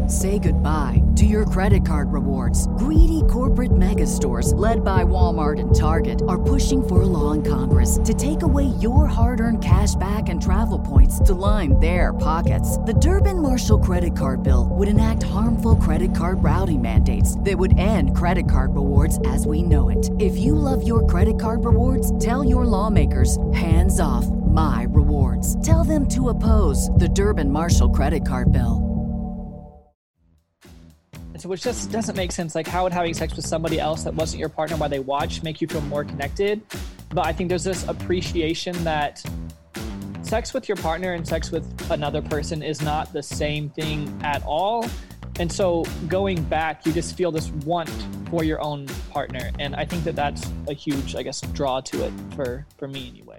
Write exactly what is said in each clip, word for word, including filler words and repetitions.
Say goodbye to your credit card rewards. Greedy corporate mega stores, led by Walmart and Target, are pushing for a law in Congress to take away your hard-earned cash back and travel points to line their pockets. The Durbin-Marshall credit card bill would enact harmful credit card routing mandates that would end credit card rewards as we know it. If you love your credit card rewards, tell your lawmakers, hands off my rewards. Tell them to oppose the Durbin-Marshall credit card bill. So which just doesn't make sense. Like, how would having sex with somebody else that wasn't your partner while they watch make you feel more connected? But I think there's this appreciation that sex with your partner and sex with another person is not the same thing at all. And so going back, you just feel this want for your own partner. And I think that that's a huge, I guess, draw to it for, for me anyway.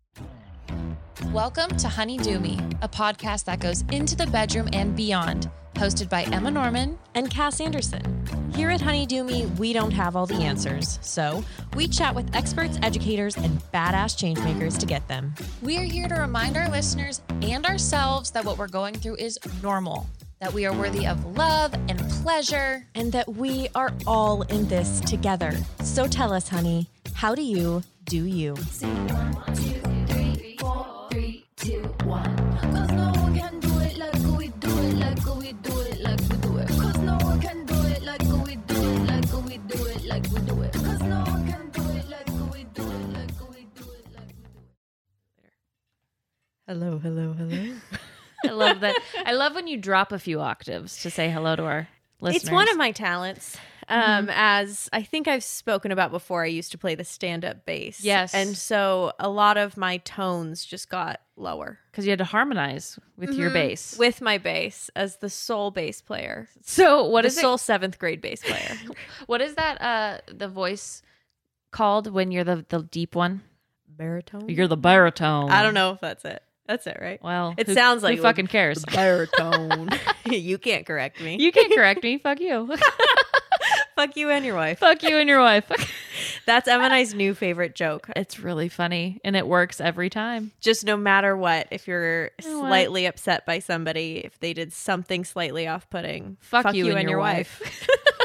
Welcome to Honey Do Me, a podcast that goes into the bedroom and beyond. Hosted by Emma Norman and Cass Anderson. Here at Honey Do Me, we don't have all the answers, so we chat with experts, educators, and badass changemakers to get them. We are here to remind our listeners and ourselves that what we're going through is normal, that we are worthy of love and pleasure, and that we are all in this together. So tell us, honey, how do you do you? Sing one, two, three, four, three, two, one. Cause no one can do it like we do it, like we do it, like we do it. Cause no one can do it like we do it, like we do it, like we do it. Cause no one can do it like we do it, like we do it, like we do it. Hello, hello, hello. I love that. I love when you drop a few octaves to say hello to our listeners. It's one of my talents. Um, mm-hmm. As I think I've spoken about before, I used to play the stand-up bass. Yes. And so a lot of my tones just got lower. Because you had to harmonize with mm-hmm. your bass. With my bass as the sole bass player. So what the is sole it? seventh grade bass player. What is that, uh, the voice called when you're the, the deep one? Baritone? You're the baritone. I don't know if that's it. That's it, right? Well, it who, sounds like who fucking cares? Baritone. You can't correct me. You can't correct me. Fuck you. Fuck you and your wife. Fuck you and your wife. That's Emma and I's new favorite joke. It's really funny, and it works every time. Just no matter what, if you're you know slightly what? upset by somebody, if they did something slightly off-putting, fuck, fuck you, you and, and your, your wife. wife.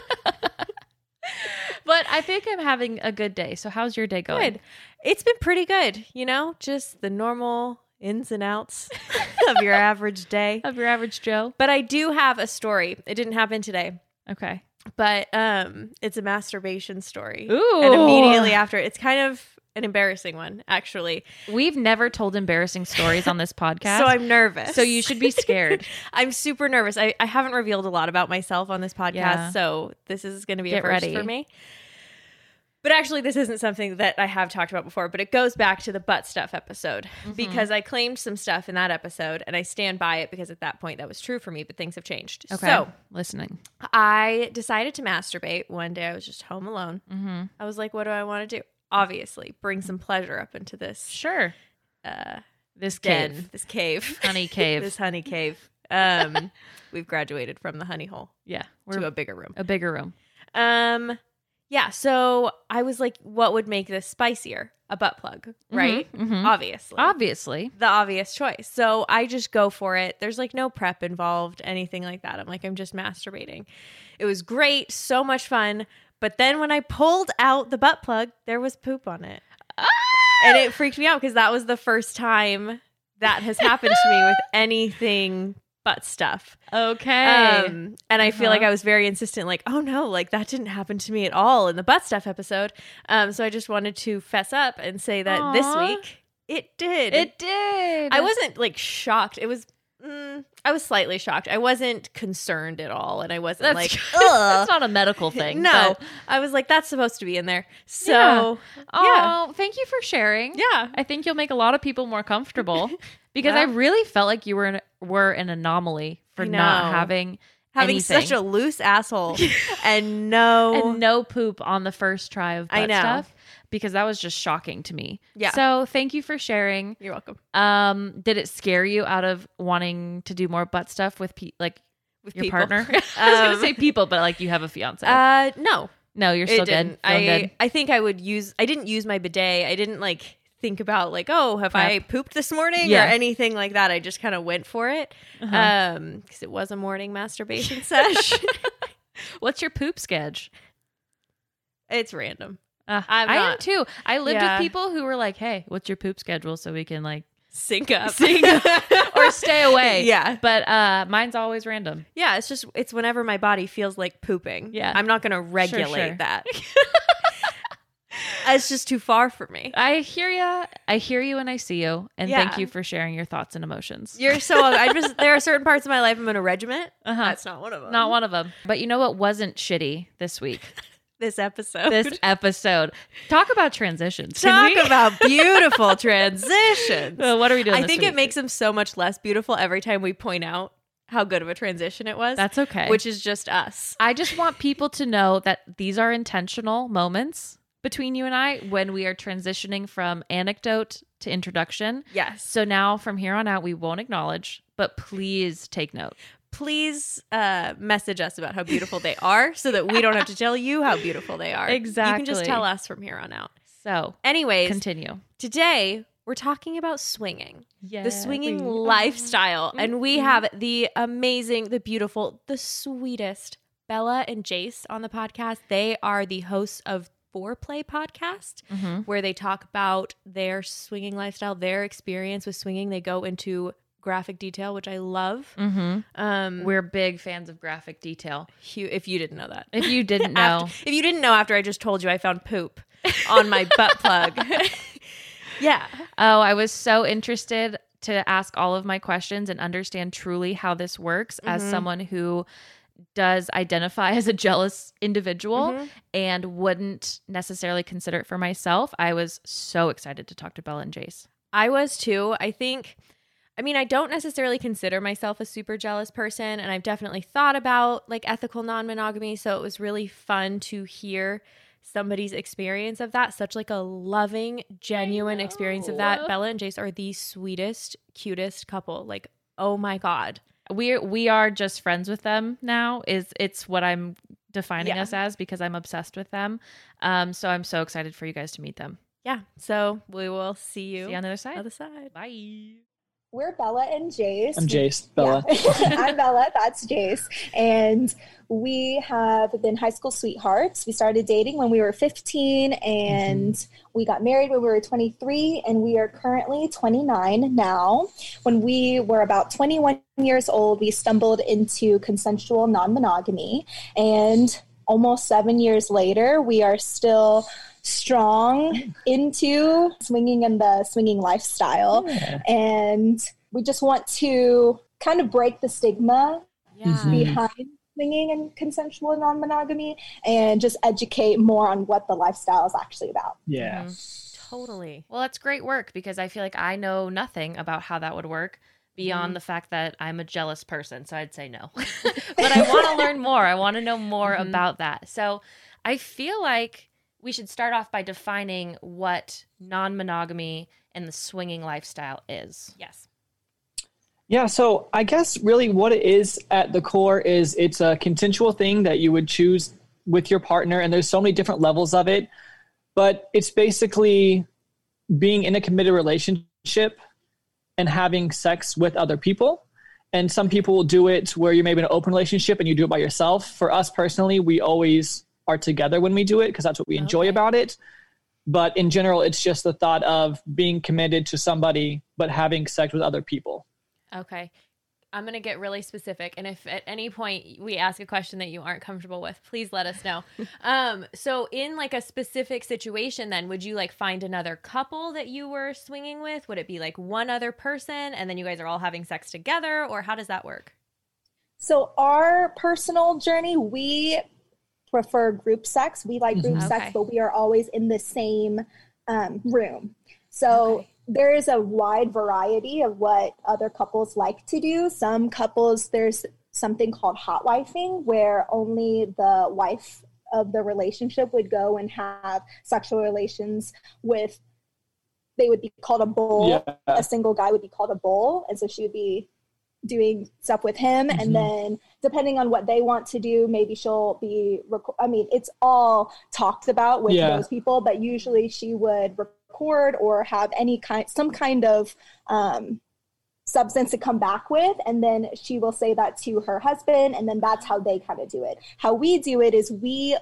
But I think I'm having a good day. So how's your day going? Good. It's been pretty good. You know, just the normal ins and outs of your average day. Of your average Joe. But I do have a story. It didn't happen today. Okay. But um, it's a masturbation story. Ooh. And immediately after, it's kind of an embarrassing one, actually. We've never told embarrassing stories on this podcast. So I'm nervous. So you should be scared. I'm super nervous. I, I haven't revealed a lot about myself on this podcast, yeah. So this is going to be Get a first ready. for me. But actually, this isn't something that I have talked about before, but it goes back to the butt stuff episode mm-hmm. because I claimed some stuff in that episode and I stand by it because at that point that was true for me, but things have changed. Okay. So listening. I decided to masturbate one day. I was just home alone. Mm-hmm. I was like, what do I want to do? Obviously, bring some pleasure up into this. Sure. Uh, this den, cave. This cave. Honey cave. This honey cave. Um, we've graduated from the honey hole. Yeah. To a bigger room. A bigger room. Um, yeah. So I was like, what would make this spicier? A butt plug, right? Mm-hmm, mm-hmm. Obviously. Obviously. The obvious choice. So I just go for it. There's like no prep involved, anything like that. I'm like, I'm just masturbating. It was great. So much fun. But then when I pulled out the butt plug, there was poop on it. Ah! And it freaked me out because that was the first time that has happened to me with anything butt stuff. Okay. Um, and I feel uh-huh. like I was very insistent, like, oh no, like that didn't happen to me at all in the butt stuff episode. Um, so I just wanted to fess up and say that Aww. this week it did. It did. I wasn't like shocked. It was, mm, I was slightly shocked. I wasn't concerned at all. And I wasn't that's, like, ugh. That's not a medical thing. No, but... I was like, that's supposed to be in there. So, yeah. yeah. Oh, thank you for sharing. Yeah. I think you'll make a lot of people more comfortable because well, I really felt like you were an, were an anomaly for not having having anything. Such a loose asshole and no and no poop on the first try of butt I know. stuff because that was just shocking to me. Yeah. So thank you for sharing. You're welcome. Um, did it scare you out of wanting to do more butt stuff with pe- like with your people. partner? I was um, gonna say people, but like you have a fiance. Uh, no. No, you're still good. I good. I think I would use. I didn't use my bidet. I didn't like think about like, oh, have Prep. I pooped this morning Yeah. or anything like that. I just kind of went for it. Uh-huh. Um, because it was a morning masturbation sesh. What's your poop sketch? It's random. Uh, I'm I am not- too. I lived Yeah. with people who were like, "Hey, what's your poop schedule?" So we can like Sync up. sync or stay away. Yeah. But uh, mine's always random. Yeah, it's just it's whenever my body feels like pooping. Yeah. I'm not gonna regulate sure. that. It's just too far for me. I hear ya. I hear you and I see you. And Yeah. thank you for sharing your thoughts and emotions. You're so I just there are certain parts of my life I'm in a regiment. Uh-huh. That's not one of them. Not one of them. But you know what wasn't shitty this week? This episode. This episode. Talk about transitions. Can Talk we? about beautiful transitions. Uh, what are we doing I this think week? it makes them so much less beautiful every time we point out how good of a transition it was. That's okay. Which is just us. I just want people to know that these are intentional moments between you and I when we are transitioning from anecdote to introduction. Yes. So now from here on out, we won't acknowledge, but please take note. Please uh, message us about how beautiful they are so that we don't have to tell you how beautiful they are. You can just Exactly. tell us from here on out. So Anyways, continue. today we're talking about swinging. Yeah, The swinging we lifestyle. And we Mhm. have the amazing, the beautiful, the sweetest Bella and Jace on the podcast. They are the hosts of Foreplay Podcast, Mhm. where they talk about their swinging lifestyle, their experience with swinging. They go into graphic detail, which I love. Mm-hmm. Um, We're big fans of graphic detail. hu- if you didn't know that. If you didn't know, After- if you didn't know after I just told you I found poop on my butt plug. Yeah. oh, I was so interested to ask all of my questions and understand truly how this works as Mhm. someone who does identify as a jealous individual Mhm. and wouldn't necessarily consider it for myself. I was so excited to talk to Bella and Jace. I was too. I think, I mean, I don't necessarily consider myself a super jealous person, and I've definitely thought about like ethical non-monogamy. So it was really fun to hear somebody's experience of that. Such like a loving, genuine experience of that. know. Bella and Jace are the sweetest, cutest couple. Like, oh my God. We we are just friends with them now. Is it's what I'm defining Yeah. us as because I'm obsessed with them. Um, so I'm so excited for you guys to meet them. Yeah. So we will see you See you on the other side. other side. Bye. We're Bella and Jace. I'm Jace, Bella. Yeah. I'm Bella, that's Jace. And we have been high school sweethearts. We started dating when we were fifteen, and mm-hmm. we got married when we were twenty-three, and we are currently twenty-nine now. When we were about twenty-one years old, we stumbled into consensual non-monogamy, and almost seven years later, we are still strong into swinging and the swinging lifestyle. Yeah. And we just want to kind of break the stigma Yeah. Mhm. behind swinging and consensual non-monogamy and just educate more on what the lifestyle is actually about. Yeah. Mhm. Totally. Well, that's great work because I feel like I know nothing about how that would work beyond Mhm. the fact that I'm a jealous person. So I'd say no. But I want to learn more. I want to know more Mhm. about that. So I feel like we should start off by defining what non-monogamy and the swinging lifestyle is. Yes. Yeah, so I guess really what it is at the core is it's a consensual thing that you would choose with your partner, and there's so many different levels of it, but it's basically being in a committed relationship and having sex with other people. And some people will do it where you're maybe in an open relationship and you do it by yourself. For us personally, we always are together when we do it because that's what we enjoy Okay. about it. But in general, it's just the thought of being committed to somebody but having sex with other people. Okay. I'm going to get really specific. And if at any point we ask a question that you aren't comfortable with, please let us know. um, so in like a specific situation, then would you like find another couple that you were swinging with? Would it be like one other person and then you guys are all having sex together, or how does that work? So our personal journey, we prefer group sex. We like group Mhm. sex, Okay. but we are always in the same um, room. So Okay. there is a wide variety of what other couples like to do. Some couples, there's something called hot wifing, where only the wife of the relationship would go and have sexual relations with, they would be called a bull. Yeah. A single guy would be called a bull. And so she would be doing stuff with him. Mhm. And then depending on what they want to do, maybe she'll be, rec- I mean, it's all talked about with Yeah. those people, but usually she would record record or have any kind, some kind of um, substance to come back with. And then she will say that to her husband. And then that's how they kind of do it. How we do it is we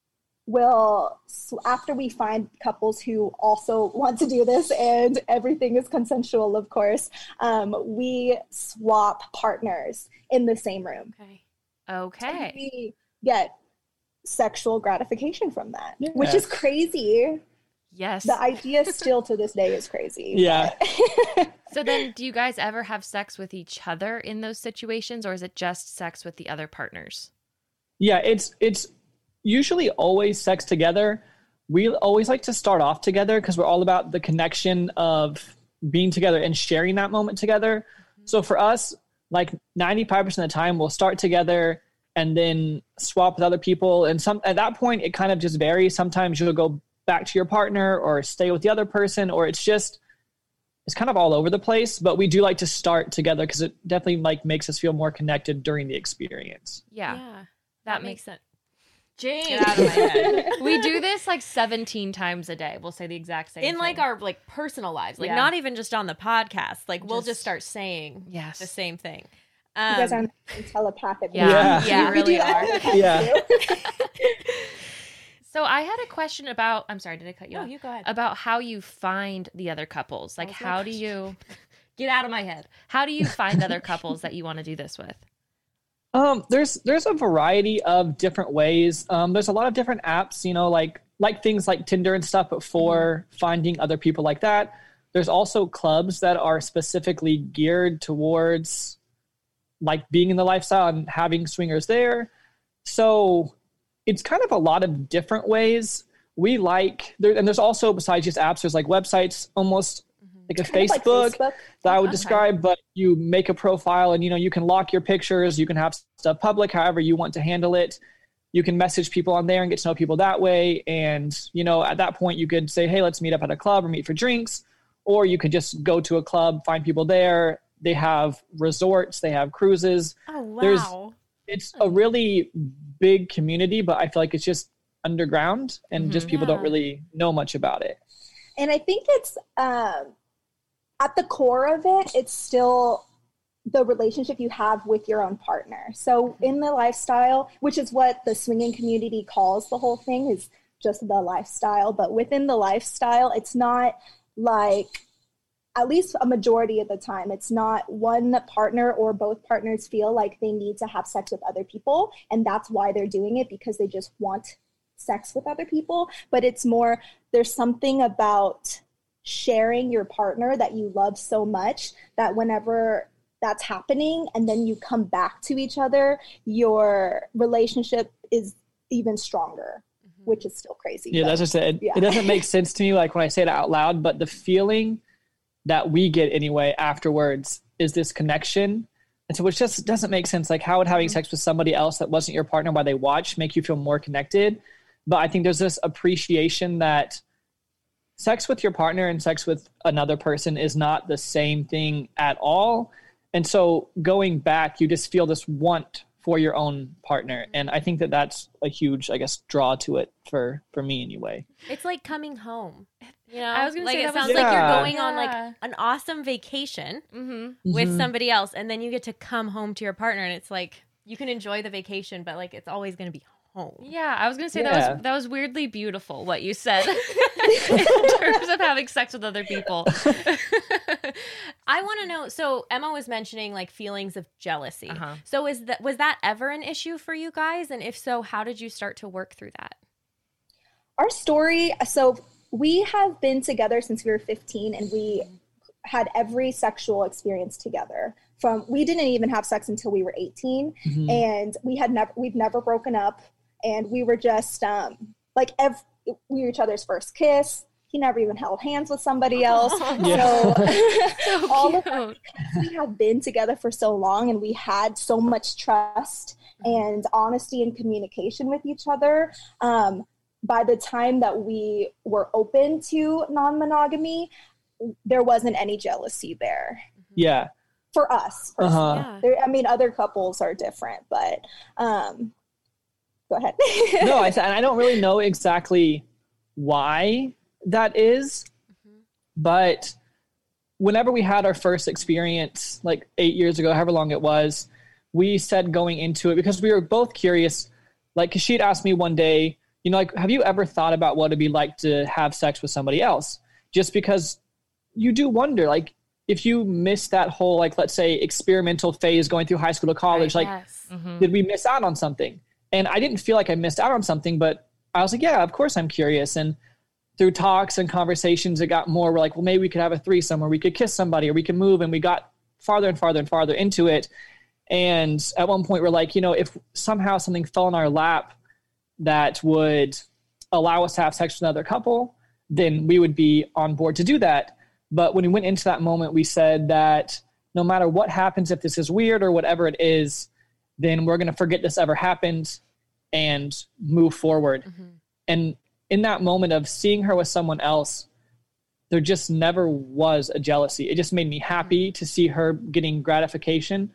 will, after we find couples who also want to do this and everything is consensual, of course, um, we swap partners in the same room. Okay. Okay. And we get sexual gratification from that, Yeah. which is crazy. Yes. The idea still to this day is crazy. Yeah. but- So then do you guys ever have sex with each other in those situations, or is it just sex with the other partners? Yeah, it's it's usually always sex together. We always like to start off together because we're all about the connection of being together and sharing that moment together. So for us, like ninety-five percent of the time, we'll start together and then swap with other people. And some at that point, it kind of just varies. Sometimes you'll go back to your partner or stay with the other person, or it's just, it's kind of all over the place. But we do like to start together because it definitely like makes us feel more connected during the experience. Yeah. Yeah. That, That makes makes sense. Jane. Get out of my head. We do this like seventeen times a day. We'll say the exact same In thing. like our like personal lives, like Yeah. not even just on the podcast. Like we'll Just- just start saying Yes. the same thing. you guys Um, are telepathic. Yeah. Yeah. Yeah, We really do that are. all the time, Yeah. too. So I had a question about, I'm sorry, did I cut you no, off? you go ahead. About how you find the other couples. Like, was my how do you get out of my head? How do you find other couples that you want to do this with? Um, there's there's a variety of different ways. Um, there's a lot of different apps, you know, like like things like Tinder and stuff, but for finding other people like that. There's also clubs that are specifically geared towards like being in the lifestyle and having swingers there. So it's kind of a lot of different ways. We like there, and there's also, besides just apps, there's like websites, almost like a Kind of like Facebook Facebook. that I would Okay. describe, but you make a profile and, you know, you can lock your pictures, you can have stuff public, however you want to handle it. You can message people on there and get to know people that way. And, you know, at that point you could say, hey, let's meet up at a club or meet for drinks, or you could just go to a club, find people there. They have resorts, they have cruises. Oh There's- wow. It's a really big community, but I feel like it's just underground and just people don't Yeah. really know much about it. And I think it's um, at the core of it, it's still the relationship you have with your own partner. So in the lifestyle, which is what the swinging community calls the whole thing, is just the lifestyle. But within the lifestyle, it's not like, at least a majority of the time, it's not one partner or both partners feel like they need to have sex with other people. And that's why they're doing it, because they just want sex with other people. But it's more, there's something about sharing your partner that you love so much that whenever that's happening and then you come back to each other, your relationship is even stronger, which is still crazy. Yeah, but- that's just it. yeah. It doesn't make sense to me, like when I say it out loud, but the feeling that we get anyway afterwards is this connection. And so, which just doesn't make sense. Like, how would having sex with somebody else that wasn't your partner while they watch make you feel more connected? But I think there's this appreciation that sex with your partner and sex with another person is not the same thing at all. And so going back, you just feel this want for your own partner. And I think that that's a huge, I guess, draw to it for, for me anyway. It's like coming home. You know, I was gonna like say it that was- sounds like Yeah. you're going on like Yeah. an awesome vacation Mm-hmm. with Mhm. somebody else, and then you get to come home to your partner, and it's like you can enjoy the vacation, but like it's always going to be home. Yeah, I was gonna say that Yeah. was that was weirdly beautiful what you said in terms of having sex with other people. I want to know. So Emma was mentioning like feelings of jealousy. Uh-huh. So is that was that ever an issue for you guys? And if so, how did you start to work through that? Our story, so we have been together since we were fifteen, and we had every sexual experience together. From we didn't even have sex until we were eighteen, Mhm. and we had never we've never broken up, and we were just um like ev- we were each other's first kiss. He never even held hands with somebody else. Yeah. So all of Cute. we have been together for so long, and we had so much trust and honesty and communication with each other. Um, by the time that we were open to non-monogamy, there wasn't any jealousy there Yeah. for us. Uh-huh. Yeah. There, I mean, other couples are different, but um, go ahead. No, I, and I don't really know exactly why that is. But whenever we had our first experience, like eight years ago, however long it was, we said going into it, because we were both curious, like, cause she'd asked me one day, you know, like, have you ever thought about what it'd be like to have sex with somebody else? Just because you do wonder, like, if you miss that whole, like, let's say experimental phase going through high school to college, Right, like, yes. Mhm. did we miss out on something? And I didn't feel like I missed out on something, but I was like, yeah, of course I'm curious. And through talks and conversations, it got more, we're like, well, maybe we could have a threesome, or we could kiss somebody, or we could move. And we got farther and farther and farther into it. And at one point we're like, you know, if somehow something fell in our lap that would allow us to have sex with another couple, then we would be on board to do that. But when we went into that moment, we said that no matter what happens, if this is weird or whatever it is, then we're going to forget this ever happened and move forward. Mm-hmm. And in that moment of seeing her with someone else, there just never was a jealousy. It just made me happy to see her getting gratification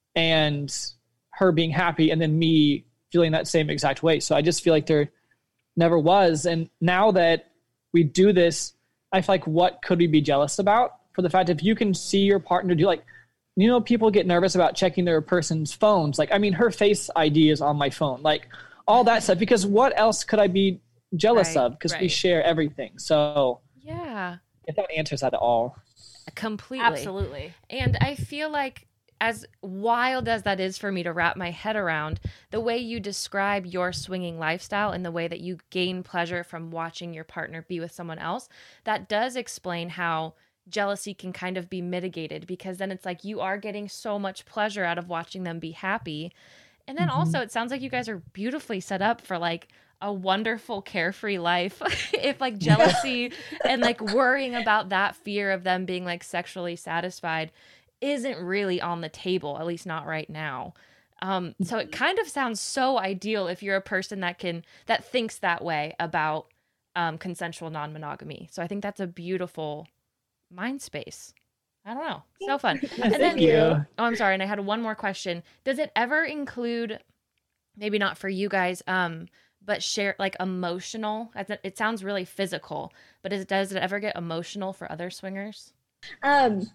and her being happy, and then me feeling that same exact way. So I just feel like there never was. And now that we do this, I feel like, what could we be jealous about? For the fact, if you can see your partner do, like, you know, people get nervous about checking their person's phones. Like, I mean, her Face I D is on my phone, like all that stuff, because what else could I be jealous Right, of? Because we right. share everything. So Yeah, if that answers that at all. completely. Absolutely. And I feel like, as wild as that is for me to wrap my head around, the way you describe your swinging lifestyle and the way that you gain pleasure from watching your partner be with someone else, that does explain how jealousy can kind of be mitigated, because then it's like you are getting so much pleasure out of watching them be happy. And then Mm-hmm. also, it sounds like you guys are beautifully set up for like a wonderful carefree life. If like jealousy and like worrying about that fear of them being like sexually satisfied isn't really on the table, at least not right now. Um, so it kind of sounds so ideal if you're a person that can, that thinks that way about um, consensual non-monogamy. So I think that's a beautiful mind space. I don't know. So fun. And Thank then, you. oh, I'm sorry. And I had one more question. Does it ever include, maybe not for you guys, um, but share like emotional? As it, it sounds really physical, but is, does it ever get emotional for other swingers? Um,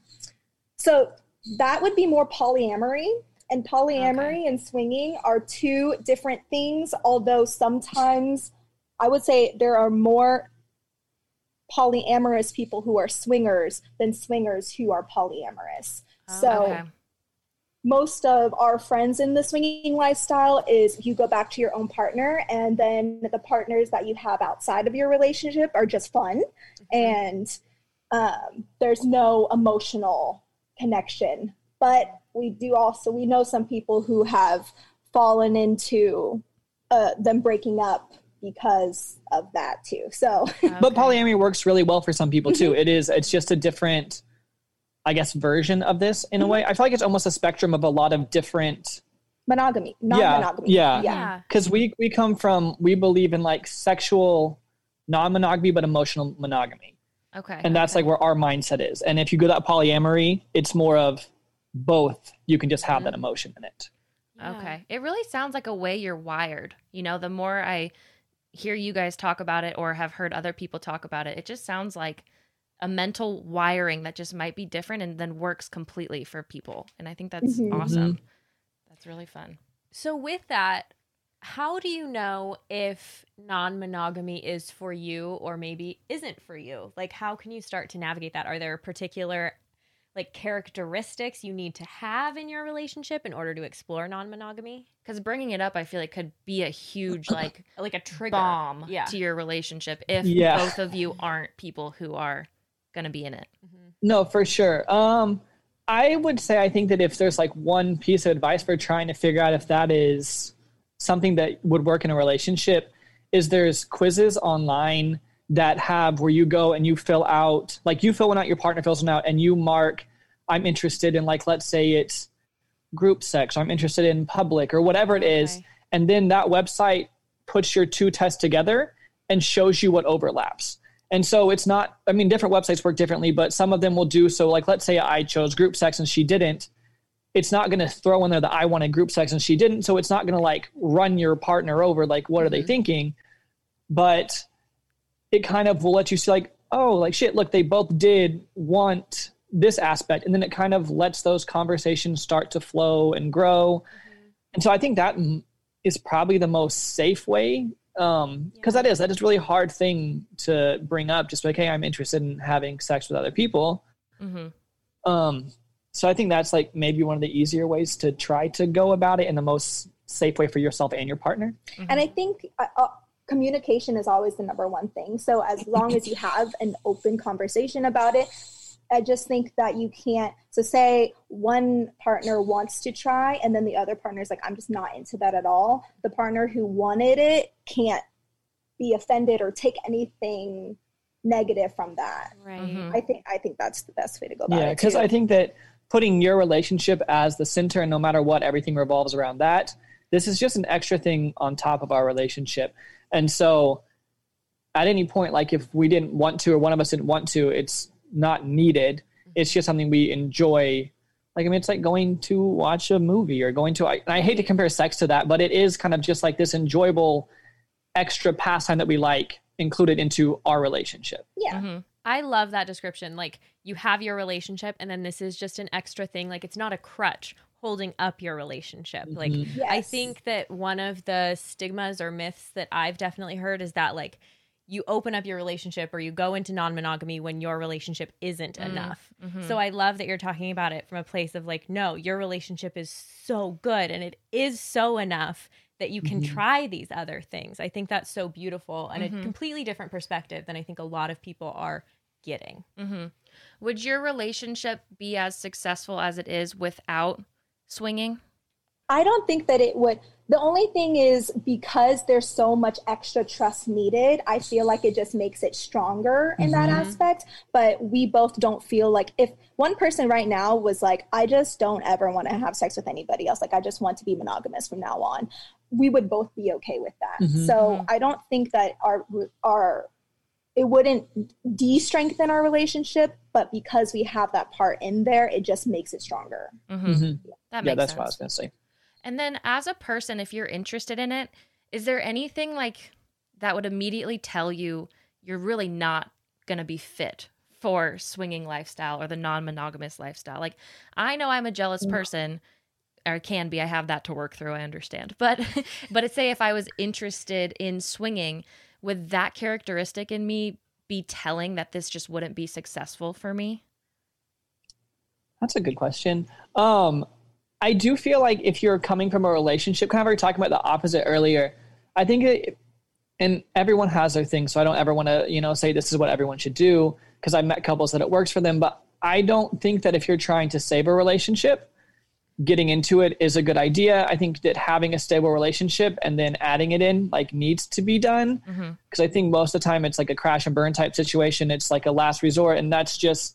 so that would be more polyamory, and polyamory and swinging are two different things. Although sometimes I would say there are more polyamorous people who are swingers than swingers who are polyamorous. Oh, so okay. most of our friends in the swinging lifestyle is you go back to your own partner, and then the partners that you have outside of your relationship are just fun. And um, there's no emotional connection. But we do also, we know some people who have fallen into uh, them breaking up because of that too. So, But polyamory works really well for some people too. It is, it's just a different, I guess, version of this in a way. I feel like it's almost a spectrum of a lot of different monogamy, non-monogamy. Yeah. Yeah. Because we, we come from, we believe in like sexual non-monogamy, but emotional monogamy. Okay. And that's like where our mindset is. And if you go that polyamory, it's more of both. You can just have that emotion in it. Okay. It really sounds like a way you're wired. You know, the more I hear you guys talk about it or have heard other people talk about it, it just sounds like a mental wiring that just might be different and then works completely for people. And I think that's Mhm. awesome. That's really fun. So with that, how do you know if non-monogamy is for you or maybe isn't for you? Like, how can you start to navigate that? Are there particular like characteristics you need to have in your relationship in order to explore non-monogamy? Because bringing it up, I feel like could be a huge like Like a trigger bomb Yeah. to your relationship if Yeah. both of you aren't people who are going to be in it. No, for sure. Um, I would say I think that if there's like one piece of advice for trying to figure out if that is something that would work in a relationship, is there's quizzes online that have where you go and you fill out, like you fill one out, your partner fills one out, and you mark, I'm interested in, like, let's say it's group sex, or I'm interested in public, or whatever it is. Okay. And then that website puts your two tests together and shows you what overlaps. And so it's not, I mean, different websites work differently, but some of them will do so. Like, let's say I chose group sex and she didn't. It's not going to throw in there that I wanted group sex and she didn't. So it's not going to like run your partner over. Like, what are they thinking? But it kind of will let you see, like, oh, like shit, look, they both did want this aspect. And then it kind of lets those conversations start to flow and grow. Mm-hmm. And so I think that is probably the most safe way. Um, cause yeah. that is, that is really hard thing to bring up. Just like, hey, I'm interested in having sex with other people. Mm-hmm. Um, so I think that's like maybe one of the easier ways to try to go about it in the most safe way for yourself and your partner. Mm-hmm. And I think, uh, uh, communication is always the number one thing. So as long as you have an open conversation about it, I just think that you can't, so say one partner wants to try and then the other partner is like, I'm just not into that at all. The partner who wanted it can't be offended or take anything negative from that. Right. Mm-hmm. I think, I think that's the best way to go about yeah, it. Because I think that putting your relationship as the center and no matter what, everything revolves around that. This is just an extra thing on top of our relationship. And so at any point, like if we didn't want to, or one of us didn't want to, it's not needed. It's just something we enjoy. Like, I mean, it's like going to watch a movie or going to, I, and I hate to compare sex to that, but it is kind of just like this enjoyable extra pastime that we like included into our relationship. Yeah. Mm-hmm. I love that description. Like you have your relationship and then this is just an extra thing. Like it's not a crutch holding up your relationship. Mm-hmm. Like yes. I think that one of the stigmas or myths that I've definitely heard is that like you open up your relationship or you go into non-monogamy when your relationship isn't mm-hmm. enough. Mm-hmm. So I love that you're talking about it from a place of like, no, your relationship is so good and it is so enough that you can mm-hmm. try these other things. I think that's so beautiful and mm-hmm. a completely different perspective than I think a lot of people are getting. Mm-hmm. Would your relationship be as successful as it is without swinging? I don't think that it would. The only thing is because there's so much extra trust needed, I feel like it just makes it stronger in mm-hmm. that aspect. But we both don't feel like if one person right now was like, I just don't ever want to have sex with anybody else. Like, I just want to be monogamous from now on. We would both be okay with that. Mm-hmm. So I don't think that our, our, it wouldn't de-strengthen our relationship, but because we have that part in there, it just makes it stronger. Mm-hmm. Mm-hmm. That makes yeah, that's sense. what I was going to say. And then as a person, if you're interested in it, is there anything like that would immediately tell you you're really not going to be fit for swinging lifestyle or the non-monogamous lifestyle? Like, I know I'm a jealous person, or can be. I have that to work through, I understand. But but it's say if I was interested in swinging, would that characteristic in me be telling that this just wouldn't be successful for me? That's a good question. Um, I do feel like if you're coming from a relationship, kind of we were talking about the opposite earlier, I think it, and everyone has their thing, so I don't ever want to, you know, say this is what everyone should do, because I've met couples that it works for them, but I don't think that if you're trying to save a relationship, getting into it is a good idea. I think that having a stable relationship and then adding it in like needs to be done, because mm-hmm. I think most of the time it's like a crash and burn type situation. It's like a last resort, and that's just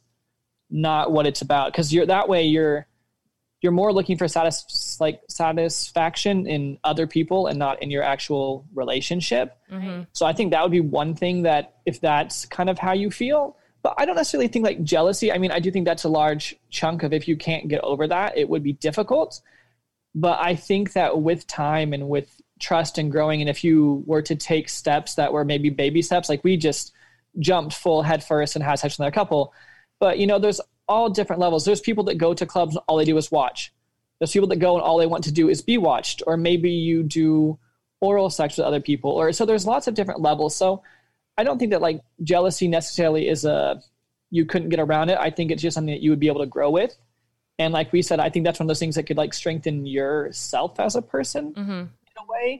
not what it's about, because you're that way you're you're more looking for satis- like satisfaction in other people and not in your actual relationship. Mm-hmm. So I think that would be one thing, that if that's kind of how you feel. But I don't necessarily think like jealousy. I mean, I do think that's a large chunk of, if you can't get over that, it would be difficult. But I think that with time and with trust and growing, and if you were to take steps that were maybe baby steps, like we just jumped full head first and had sex with another couple. But, you know, there's all different levels. There's people that go to clubs and all they do is watch. There's people that go and all they want to do is be watched. Or maybe you do oral sex with other people. Or so there's lots of different levels. So I don't think that like jealousy necessarily is a, you couldn't get around it. I think it's just something that you would be able to grow with. And like we said, I think that's one of those things that could like strengthen yourself as a person mm-hmm. in a way.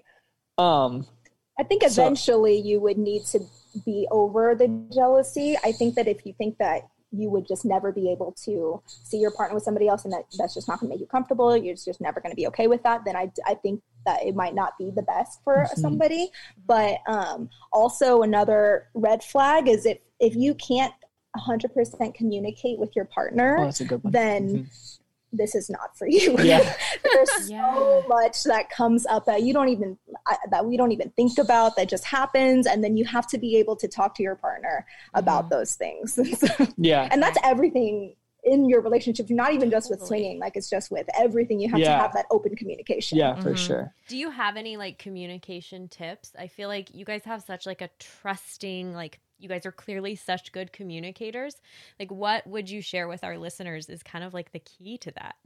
Um, I think eventually so, you would need to be over the jealousy. I think that if you think that you would just never be able to see your partner with somebody else and that that's just not going to make you comfortable, you're just never going to be okay with that, then I, I think that it might not be the best for mm-hmm. somebody. But um, also another red flag is if, if you can't one hundred percent communicate with your partner, oh, that's a good one. then mm-hmm. this is not for you. Yeah. There's yeah. so much that comes up that you don't even, that we don't even think about, that just happens. And then you have to be able to talk to your partner about mm-hmm. those things. yeah. And that's everything in your relationship, not even just with swinging, like it's just with everything. You have yeah. to have that open communication. Yeah, for mm-hmm. sure. Do you have any like communication tips? I feel like you guys have such like a trusting, like you guys are clearly such good communicators. Like, what would you share with our listeners is kind of like the key to that?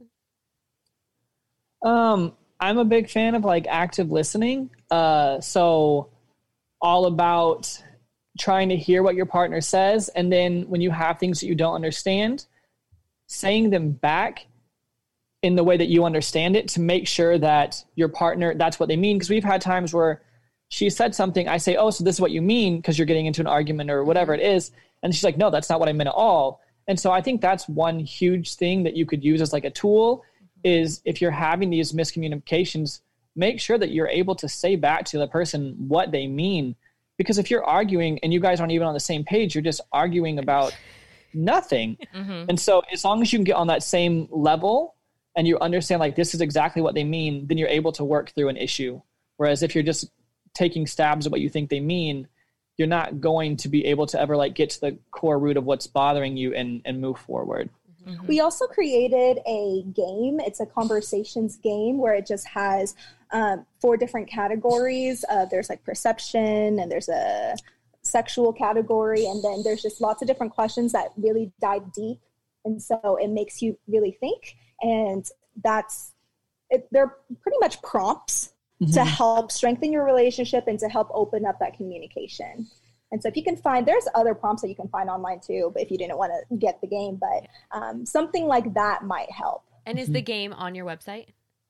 Um, I'm a big fan of like active listening. Uh, so all about trying to hear what your partner says. And then when you have things that you don't understand, saying them back in the way that you understand it to make sure that your partner, that's what they mean. Because we've had times where she said something, I say, oh, so this is what you mean because you're getting into an argument or whatever it is. And she's like, no, that's not what I meant at all. And so I think that's one huge thing that you could use as like a tool is if you're having these miscommunications, make sure that you're able to say back to the person what they mean. Because if you're arguing and you guys aren't even on the same page, you're just arguing about nothing. Mm-hmm. And so as long as you can get on that same level and you understand like this is exactly what they mean, then you're able to work through an issue. Whereas if you're just taking stabs at what you think they mean, you're not going to be able to ever like get to the core root of what's bothering you and, and move forward. Mm-hmm. We also created a game. It's a conversations game where it just has um, four different categories. Uh, there's like perception and there's a sexual category. And then there's just lots of different questions that really dive deep. And so it makes you really think. And that's, it, they're pretty much prompts mm-hmm. to help strengthen your relationship and to help open up that communication. And so if you can find, there's other prompts that you can find online too, but if you didn't want to get the game, but um, something like that might help. And is the game on your website?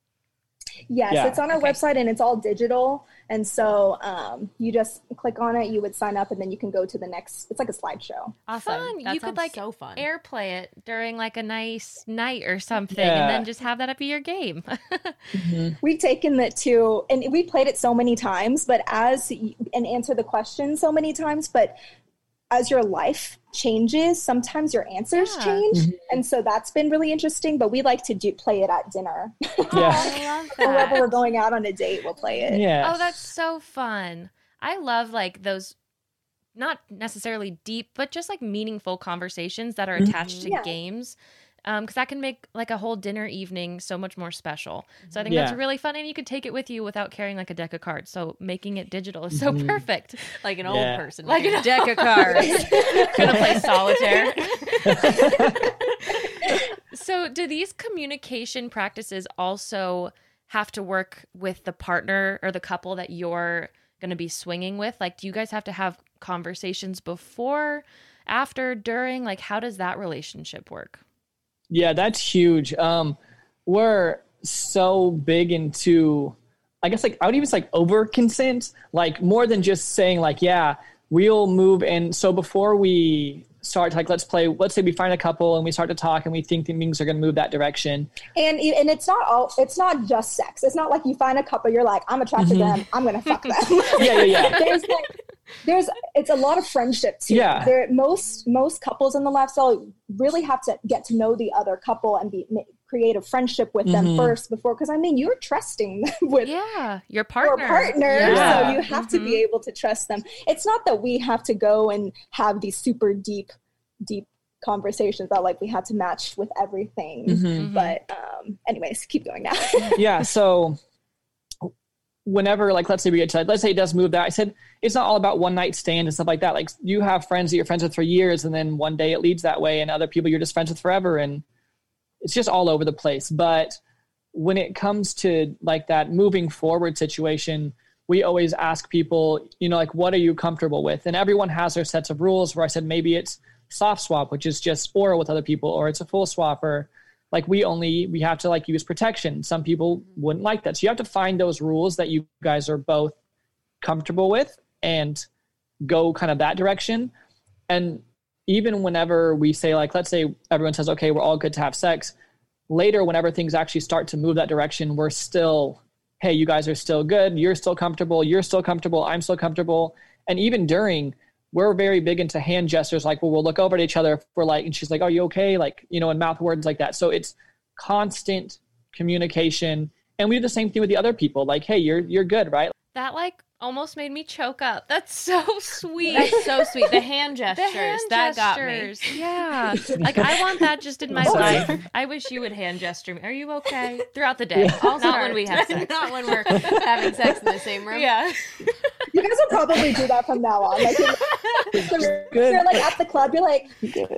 Yes, yeah. It's on our okay. website and it's all digital. And so um, you just click on it, you would sign up, and then you can go to the next, it's like a slideshow. Awesome. Fun. That you could like so fun. airplay it during like a nice night or something yeah. and then just have that be your game. mm-hmm. We've taken it to, and we played it so many times, but as, and answer the question so many times, but as your life changes, sometimes your answers yeah. change. Mm-hmm. And so that's been really interesting, but we like to do play it at dinner. Yeah. Oh, I love that. Wherever we're going out on a date, we'll play it. Yeah. Oh, that's so fun. I love like those, not necessarily deep, but just like meaningful conversations that are attached to Yeah. games. Um, because that can make like a whole dinner evening so much more special. So I think Yeah. that's really fun, and you could take it with you without carrying like a deck of cards. So making it digital is so Mhm. perfect. Like an Yeah. old person. Like Like a a deck of cards. Gonna play solitaire. So do these communication practices also have to work with the partner or the couple that you're going to be swinging with? Like, do you guys have to have conversations before, after, during? Like, how does that relationship work? Yeah, that's huge. Um, we're so big into, I guess, like, I would even say like over consent, like more than just saying like, yeah, we'll move. And so before we start, like, let's play, let's say we find a couple and we start to talk and we think things are going to move that direction. And and it's not all, it's not just sex. It's not like you find a couple, you're like, I'm attracted Mhm. to them, I'm going to fuck them. Yeah, yeah, yeah. There's like, there's, it's a lot of friendship too. Yeah. There, most, most couples in the lifestyle really have to get to know the other couple and be, create a friendship with them Mhm. first before, because I mean, you're trusting with Yeah, your your partner. partner, Yeah. so you have to be Mhm. able to trust them. It's not that we have to go and have these super deep, deep conversations that like we have to match with everything. Mhm. But um, anyways, keep going now. Yeah. So whenever, like, let's say we get to, let's say it does move that, I said, it's not all about one night stand and stuff like that. Like, you have friends that you're friends with for years, and then one day it leads that way, and other people you're just friends with forever. And it's just all over the place. But when it comes to like that moving forward situation, we always ask people, you know, like, what are you comfortable with? And everyone has their sets of rules, where I said, maybe it's soft swap, which is just oral with other people, or it's a full swap, or like we only, we have to like use protection. Some people wouldn't like that. So you have to find those rules that you guys are both comfortable with and go kind of that direction. And even whenever we say, like, let's say everyone says, okay, we're all good to have sex, later, whenever things actually start to move that direction, we're still, hey, you guys are still good. You're still comfortable. You're still comfortable. I'm still comfortable. And even during, we're very big into hand gestures. Like, well, we'll look over at each other if we're like, and she's like, are you okay? Like, you know, and mouth words like that. So it's constant communication. And we do the same thing with the other people. Like, hey, you're, you're good, right? That like almost made me choke up. That's so sweet. That's so sweet. The hand gestures. The hand that gestures. got me. Yeah. Like, I want that just in my Sorry. life. I wish you would hand gesture me. Are you okay? Throughout the day. Yeah. Also Not our- when we have sex. Not when we're having sex in the same room. Yeah. You guys will probably do that from now on. Like, So you're, Good. you're like at the club, you're like,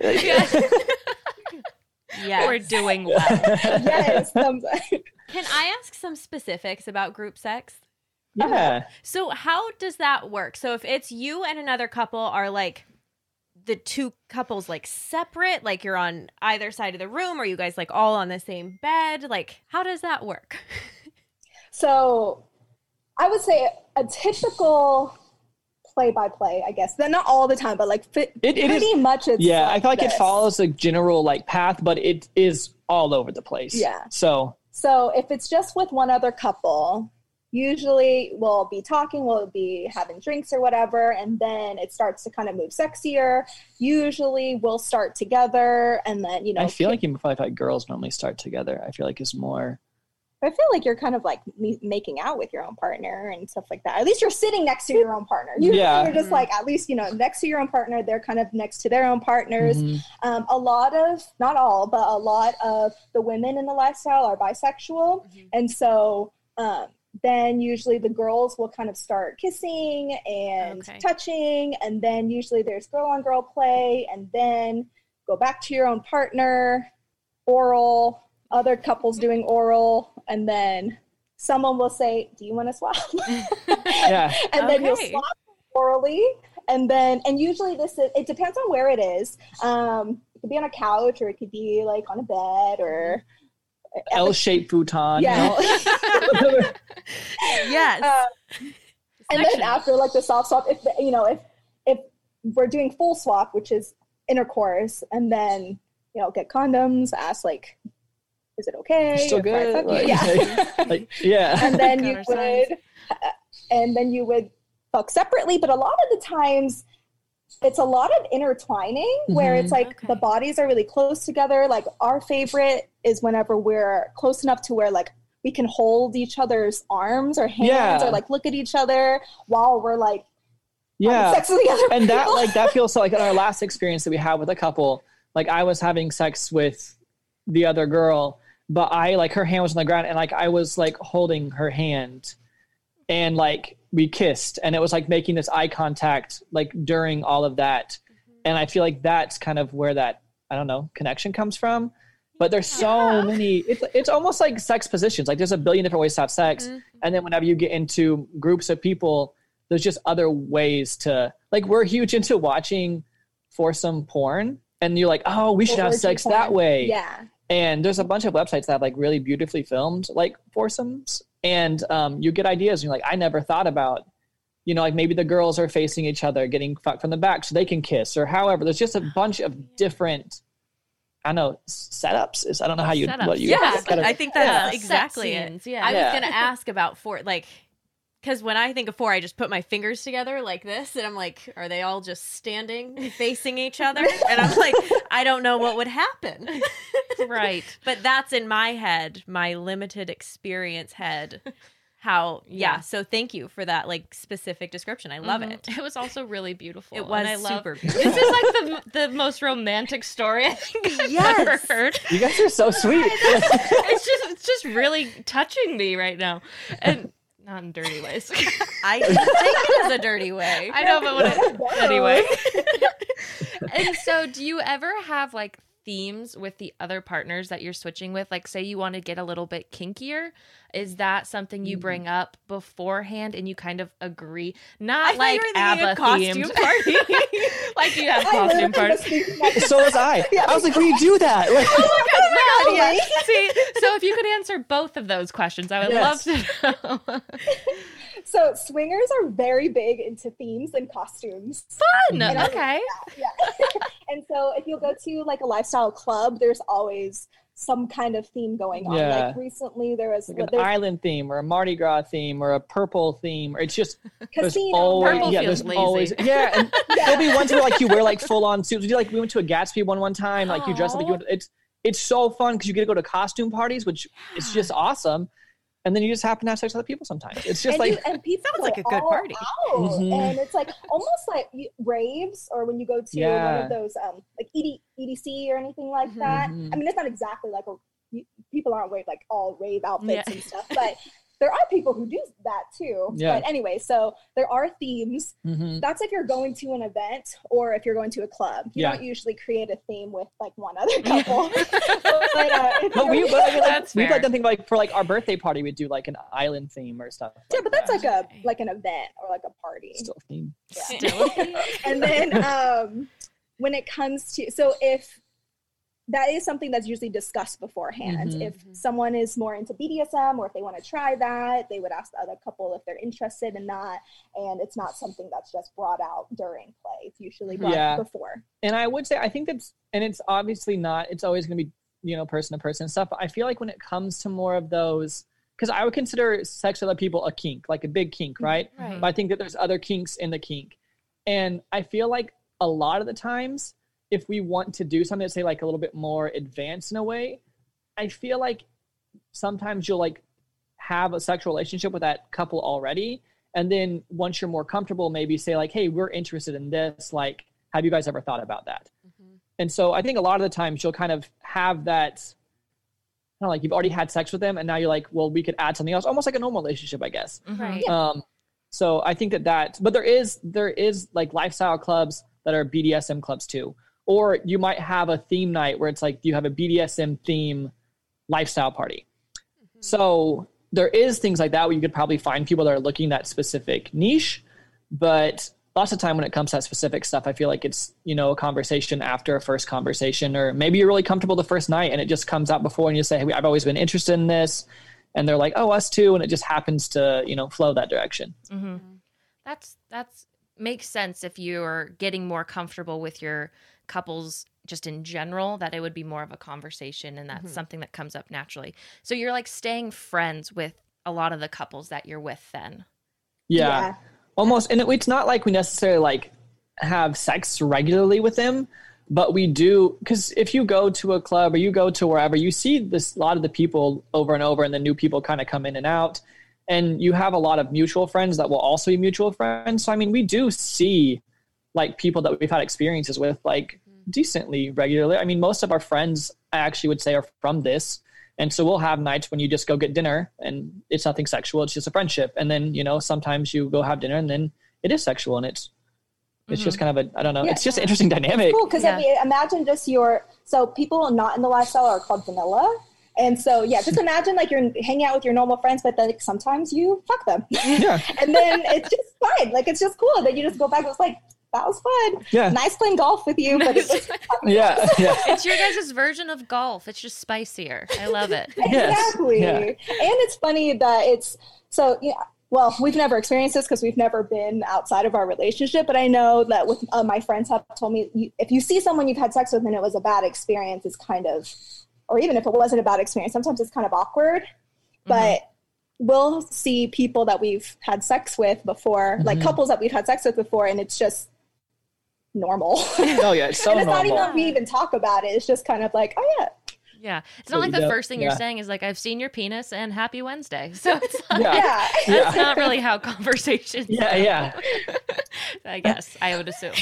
Yes. We're doing well. yes. thumbs up. Can I ask some specifics about group sex? Yeah. So how does that work? So if it's you and another couple, are like the two couples like separate, like you're on either side of the room, or you guys like all on the same bed? Like how does that work? So I would say a typical play-by-play, I guess. They're not all the time, but like fit, It- it pretty is- much it's Yeah, I feel like this. it follows a general like path, but it is all over the place. Yeah. So So if it's just with one other couple, usually we'll be talking, we'll be having drinks or whatever, and then it starts to kind of move sexier. Usually we'll start together, and then, you know, I feel like even probably like girls normally start together. I feel like it's more. I feel like you're kind of like me- making out with your own partner and stuff like that. At least you're sitting next to your own partner. Usually Yeah. you're just like, at least, you know, next to your own partner, they're kind of next to their own partners. Mhm. Um, a lot of, not all, but a lot of the women in the lifestyle are bisexual. And so um, then usually the girls will kind of start kissing and Okay. touching. And then usually there's girl on girl play, and then go back to your own partner, oral, other couples doing oral. And then someone will say, do you want to swap? Yeah. And then you'll Okay. swap orally. And then, and usually this is, it depends on where it is. Um, it could be on a couch, or it could be like on a bed, or L-shaped futon. Yeah. You know? Yes. Uh, and then after like the soft swap, if the, you know, if if we're doing full swap, which is intercourse, and then, you know, get condoms, ask like, is it okay? Still if I good. fuck you? Like, Yeah. like, yeah. And then Got you our signs. would, uh, and then you would fuck separately. But a lot of the times, it's a lot of intertwining, where Mhm. it's like Okay. the bodies are really close together. Like our favorite is whenever we're close enough to where like we can hold each other's arms or hands, Yeah. or like look at each other while we're like having Yeah. sex with the other And that people. like that feels so like in our last experience that we had with a couple, like I was having sex with the other girl, but I like her hand was on the ground, and like I was like holding her hand, and like we kissed, and it was like making this eye contact like during all of that. And I feel like that's kind of where that, I don't know, connection comes from. But there's so many, it's it's almost like sex positions. Like there's a billion different ways to have sex. And then whenever you get into groups of people, there's just other ways to, like, we're huge into watching foursome porn, and you're like, oh, we should have Orgy sex porn. that way. Yeah. And there's a bunch of websites that have like really beautifully filmed like foursomes, and um, you get ideas, and you're like, I never thought about, you know, like maybe the girls are facing each other, getting fucked from the back so they can kiss, or however. There's just a bunch of different, I don't know, setups. Is I don't know how you Setups. what you Yeah, kind of- I think that's Yeah. exactly Set it. scenes, yeah. I Yeah. was gonna ask about four, like, because when I think of four, I just put my fingers together like this, and I'm like, are they all just standing facing each other? And I'm like, I don't know what would happen. Right. But that's in my head, my limited experience head. How, yeah. Yeah. So thank you for that, like, specific description. I love Mhm. it. It was also really beautiful. It was and I love, super beautiful. This is like the the most romantic story I think I've Yes. ever heard. You guys are so sweet. It's just it's just really touching me right now, and not in dirty ways. I take it as a dirty way. I know, but when I, anyway. And so, do you ever have like themes with the other partners that you're switching with? Like, say you want to get a little bit kinkier, is that something you bring up beforehand and you kind of agree? Not I like thought you were thinking ABBA of costume themed. party. Like you have I costume literally parties. was thinking that. So was I. I was like, when you do that, like, Oh my God. See, so if you could answer both of those questions, I would Yes. love to know. So swingers are very big into themes and costumes. Fun. And I love Okay. that, yeah. And so if you'll go to like a lifestyle club, there's always some kind of theme going on. Yeah. Like recently there was like well, an there's island theme or a Mardi Gras theme or a purple theme, or it's just there's casino. always Purple yeah, feels there's lazy. always yeah, and there'll be ones where like you wear like full on suits. We did like we went to a Gatsby one one time, like you dress up like you Aw. went, it's it's so fun because you get to go to costume parties, which is just awesome. And then you just happen to have sex with other people sometimes. It's just and, like you, and people Sounds like go a good all party. out. Mhm. And it's like almost like you, raves, or when you go to Yeah. one of those um like E D, E D C or anything like that. Mhm. I mean, it's not exactly like a you, people aren't wearing like all rave outfits Yeah. and stuff, but there are people who do that too. Yeah. But anyway, so there are themes. Mm-hmm. That's if you're going to an event or if you're going to a club. You Yeah. don't usually create a theme with like one other couple. but, uh, if But we, you're- but, I mean, like, That's we've fair. like done things like for like our birthday party, we'd do like an island theme or stuff. yeah, but that's that. like a like an event or like a party. Still a theme. Still. And then um, when it comes to, so if that is something that's usually discussed beforehand. Mhm. If someone is more into B D S M or if they want to try that, they would ask the other couple if they're interested in that. And it's not something that's just brought out during play. It's usually brought Yeah. before. And I would say, I think that's, and it's obviously not, it's always going to be, you know, person to person and stuff. But I feel like when it comes to more of those, because I would consider sex with other people a kink, like a big kink, right? Right. But I think that there's other kinks in the kink. And I feel like a lot of the times, if we want to do something that's say like a little bit more advanced in a way, I feel like sometimes you'll like have a sexual relationship with that couple already. And then once you're more comfortable, maybe say like, hey, we're interested in this. Like, have you guys ever thought about that? Mm-hmm. And so I think a lot of the times you'll kind of have that, kind of like you've already had sex with them. And now you're like, well, we could add something else, almost like a normal relationship, I guess. Right. Um, so I think that that, but there is, there is like lifestyle clubs that are B D S M clubs too. Or you might have a theme night where it's like you have a B D S M theme lifestyle party. Mm-hmm. So there is things like that where you could probably find people that are looking that specific niche. But lots of time when it comes to that specific stuff, I feel like it's, you know, a conversation after a first conversation, or maybe you're really comfortable the first night and it just comes out before and you say, hey, I've always been interested in this. And they're like, oh, us too. And it just happens to, you know, flow that direction. Mm-hmm. That's that's makes sense if you're getting more comfortable with your couples just in general, that it would be more of a conversation and that's Mm-hmm. something that comes up naturally. So you're like staying friends with a lot of the couples that you're with then. Yeah, Yeah. almost. And it, it's not like we necessarily like have sex regularly with them, but we do, because if you go to a club or you go to wherever, you see this a lot of the people over and over, and the new people kind of come in and out, and you have a lot of mutual friends that will also be mutual friends. So I mean, we do see like people that we've had experiences with like decently regularly. I mean, most of our friends I actually would say are from this. And so we'll have nights when you just go get dinner and it's nothing sexual. It's just a friendship. And then, you know, sometimes you go have dinner and then it is sexual, and it's, it's Mhm. just kind of a, I don't know. Yeah. It's just an interesting dynamic. Cool, because Yeah. I mean, imagine just your, so people not in the lifestyle are called vanilla. And so, yeah, just imagine like you're hanging out with your normal friends, but then like, sometimes you fuck them. Yeah. And then it's just fine. Like, it's just cool. Then you just go back and it's like, that was fun. Yeah. Nice playing golf with you. But it's Yeah. Yeah. It's your guys' version of golf. It's just spicier. I love it. Yes. Exactly. Yeah. And it's funny that it's so, yeah, well, we've never experienced this because we've never been outside of our relationship. But I know that with uh, my friends have told me, you, if you see someone you've had sex with and it was a bad experience, it's kind of, or even if it wasn't a bad experience, sometimes it's kind of awkward. But we'll see people that we've had sex with before, like Mhm. couples that we've had sex with before, and it's just normal. Oh yeah. It's so and it's not normal. even we even talk about it. It's just kind of like, oh yeah. Yeah. It's not So like you the don't- first thing yeah. you're saying is like, I've seen your penis and happy Wednesday. So it's not, Yeah. Yeah. that's Yeah. not really how conversations Yeah. Yeah. I guess I would assume.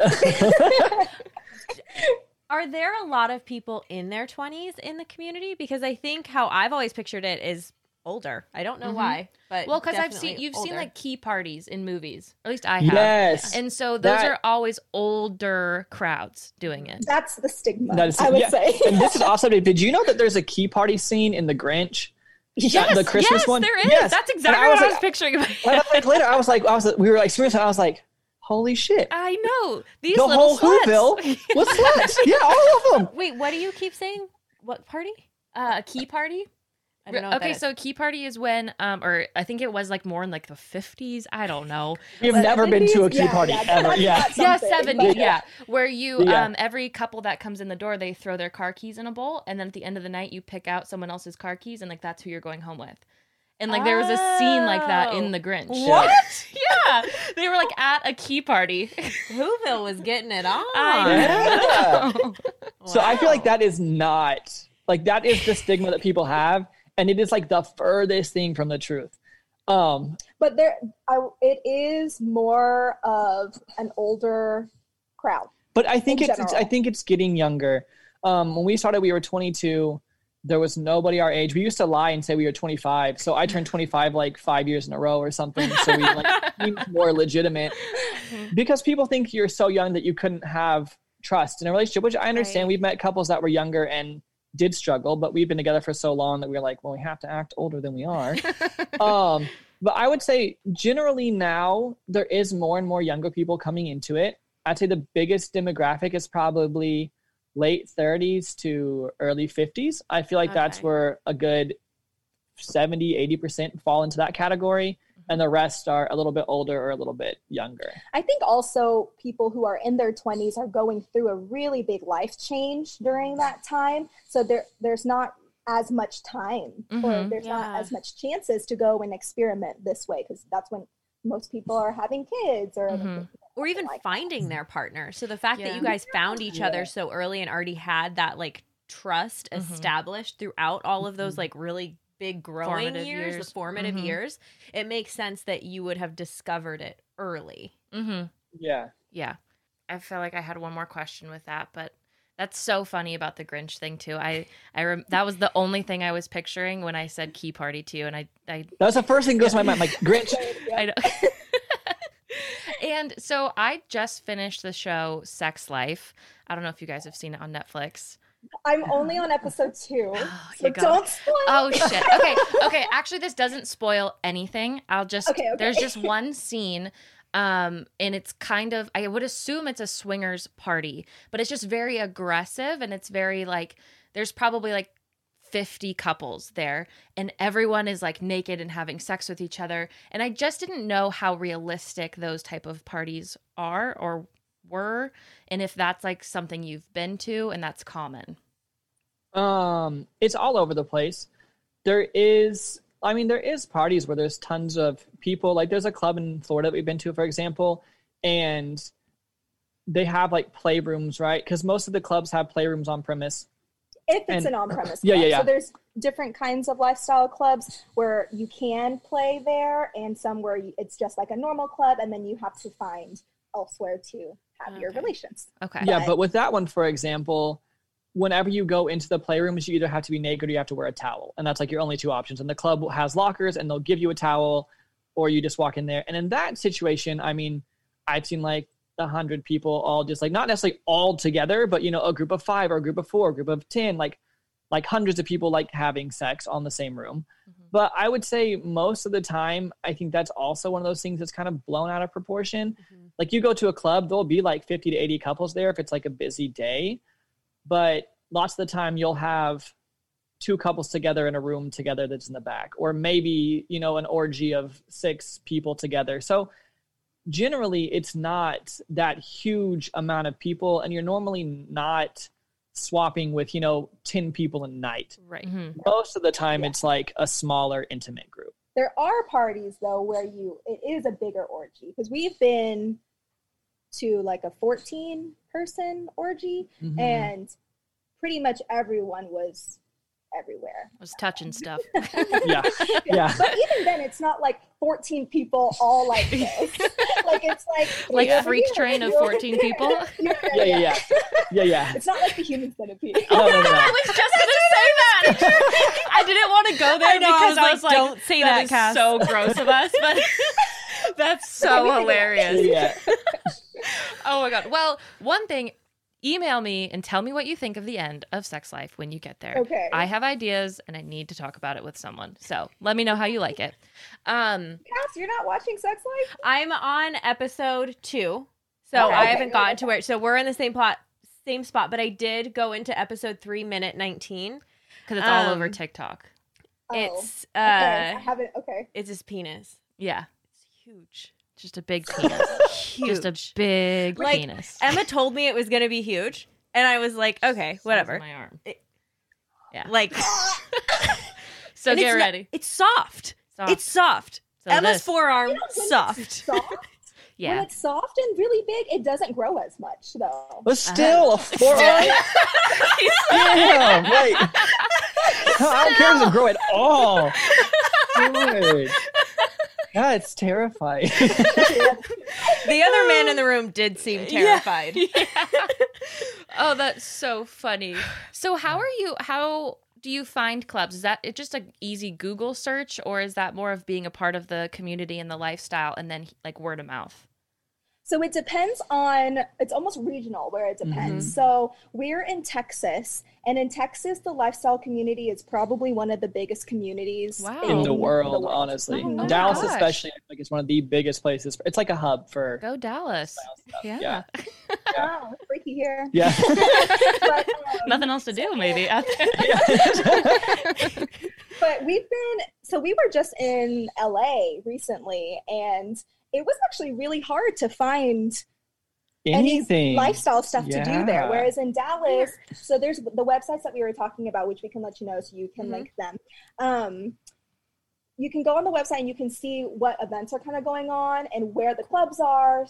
Are there a lot of people in their twenties in the community? Because I think how I've always pictured it is older. I don't know Mhm. why, but Well, because I've definitely seen you've seen older. like key parties in movies, or at least I have. Yes. And so those That- are always older crowds doing it. That's the stigma, That is- I would yeah. say. And this is also, did you know that there's a key party scene in The Grinch? Yes, the Christmas yes, one? there is. Yes. That's And exactly I was what I like- was picturing. in my And I was like, later, I was like, I was, we were like, seriously, I was like, holy shit. I know these The little whole sluts. Whoville was sluts. Yeah, all of them. Wait, what do you keep saying? What party? Uh, a key party. I don't know. what Okay, that is. so a key party is when, um, or I think it was like more in like the fifties. I don't know. We've But never been to a key yeah, party yeah, ever. that's- Yeah. that's Yeah, something, seventy. but- Yeah, where you, Yeah. um, every couple that comes in the door, they throw their car keys in a bowl, and then at the end of the night, you pick out someone else's car keys, and like that's who you're going home with. And like there was a scene like that in Oh. The Grinch. What? Yeah, they were like at a key party. Whoville was getting it on. I know. So I feel Wow. like that is not, like, that is the stigma that people have. And it is like the furthest thing from the truth. Um, But there, I, it is more of an older crowd. but I think In it's, it's, I general. think it's getting younger. Um, when we started, we were twenty-two. there was nobody our age. We used to lie and say we were twenty-five. So I turned twenty-five like five years in a row or something. So we like seemed more legitimate because people think you're so young that you couldn't have trust in a relationship, which I understand. Right. We've met couples that were younger and did struggle, but we've been together for so long that we we're like, well, we have to act older than we are. um, but I would say generally now there is more and more younger people coming into it. I'd say the biggest demographic is probably late thirties to early fifties. I feel like that's Okay. where a good seventy, eighty percent fall into that category. And the rest are a little bit older or a little bit younger. I think also people who are in their twenties are going through a really big life change during that time. So there, there's not as much time or Mhm. there's not Yeah. as much chances to go and experiment this way because that's when most people are having kids or Mhm. Or even like that. finding their partner. So the fact that Yeah. you guys found each Yeah. other so early and already had that like trust Mhm. established throughout all of those like really big growing Formative years, years. the formative Mhm. years, it makes sense that you would have discovered it early. Mm-hmm. Yeah. Yeah. I feel like I had one more question with that, but that's so funny about the Grinch thing too. I, I rem- that was the only thing I was picturing when I said key party to you, and I, I, That was the first thing that goes to my mind. Like Grinch. I know. And so I just finished the show Sex Life. I don't know if you guys have seen it on Netflix. I'm only on episode two, so you go. don't spoil. Oh shit. Okay. Okay. Actually, this doesn't spoil anything. I'll just Okay, okay. there's just one scene. Um, and it's kind of I would assume it's a swingers party, but it's just very aggressive and it's very like there's probably like fifty couples there and everyone is like naked and having sex with each other. And I just didn't know how realistic those type of parties are or were, and if that's like something you've been to and that's common. Um, it's all over the place. There is, I mean, there is parties where there's tons of people. Like there's a club in Florida that we've been to, for example, and they have like playrooms, right? Because most of the clubs have playrooms on premise. If it's And- an on-premise Yeah, club. yeah, yeah. So there's different kinds of lifestyle clubs where you can play there and some where you, it's just like a normal club and then you have to find elsewhere to have your Okay. relations. Okay. Yeah, But- but with that one, for example, whenever you go into the playrooms, you either have to be naked or you have to wear a towel. And that's like your only two options. And the club has lockers and they'll give you a towel or you just walk in there. And in that situation, I mean, I've seen like a hundred people all just like, not necessarily all together, but you know, a group of five or a group of four, a group of ten, like, like hundreds of people like having sex on the same room. Mhm. But I would say most of the time, I think that's also one of those things that's kind of blown out of proportion. Like you go to a club, there'll be like fifty to eighty couples there if it's like a busy day. But lots of the time you'll have two couples together in a room together that's in the back, or maybe, you know, an orgy of six people together. So generally it's not that huge amount of people, and you're normally not swapping with, you know, ten people a night. Right. Mhm. Most of the time Yeah. it's like a smaller intimate group. There are parties though where you it is a bigger orgy because we've been to like a fourteen person orgy Mhm. and pretty much everyone was everywhere. I was touching stuff. Yeah. Yeah. But even then it's not like fourteen people all like this. Like it's like Like three over freak here, train of three over fourteen there. people? Yeah, Yeah, yeah, yeah. Yeah, yeah. It's not like the human centipede. No, no, no. I was just gonna say that. I didn't want to go there I know, I because was I like, was like, don't say that that, is Cass. so gross of us, but that's so hilarious. Yeah. Oh my god. Well, one thing, email me and tell me what you think of the end of Sex Life when you get there. Okay. I have ideas and I need to talk about it with someone. So let me know how you like it. Um, Cass, you're not watching Sex Life? I'm on episode two, so Okay, I okay, haven't gotten okay. to where. So we're in the same plot, same spot. But I did go into episode three, minute nineteen. because it's all over Um, TikTok. Oh, It's okay. I uh, haven't. Okay. it's his penis. Yeah. It's huge, Just a big penis. huge. Just a big Like, penis. Emma told me it was gonna be huge, and I was like, okay, Size of whatever. My arm. Like, So and get it's not- ready. it's soft. Soft. It's soft. So Emma's this- foarm You know, when soft. It's soft. When Yeah. it's soft and really big, it doesn't grow as much though. But still, a forearm. Damn, wait. I don't care if it doesn't grow at all. Good. That's terrifying. The other man in the room did seem terrified. Yeah. Oh, that's so funny. So how are you how do you find clubs? Is that it just an easy Google search, or is that more of being a part of the community and the lifestyle and then like word of mouth? So it depends on, it's almost regional where it depends. Mm-hmm. So we're in Texas, and in Texas, the lifestyle community is probably one of the biggest communities Wow. in the world, honestly. Oh my Dallas, gosh. especially, I think it's one of the biggest places. It's like a hub for Go Dallas. Yeah. Yeah. Wow, freaky here. Yeah. But, um, Nothing else to do, maybe. out there. but we've been, so we were just in L A recently, and it was actually really hard to find Anything. any lifestyle stuff to do there. Yeah. Whereas in Dallas, so there's the websites that we were talking about, which we can let you know so you can Mhm. link them. Um, you can go on the website and you can see what events are kind of going on and where the clubs are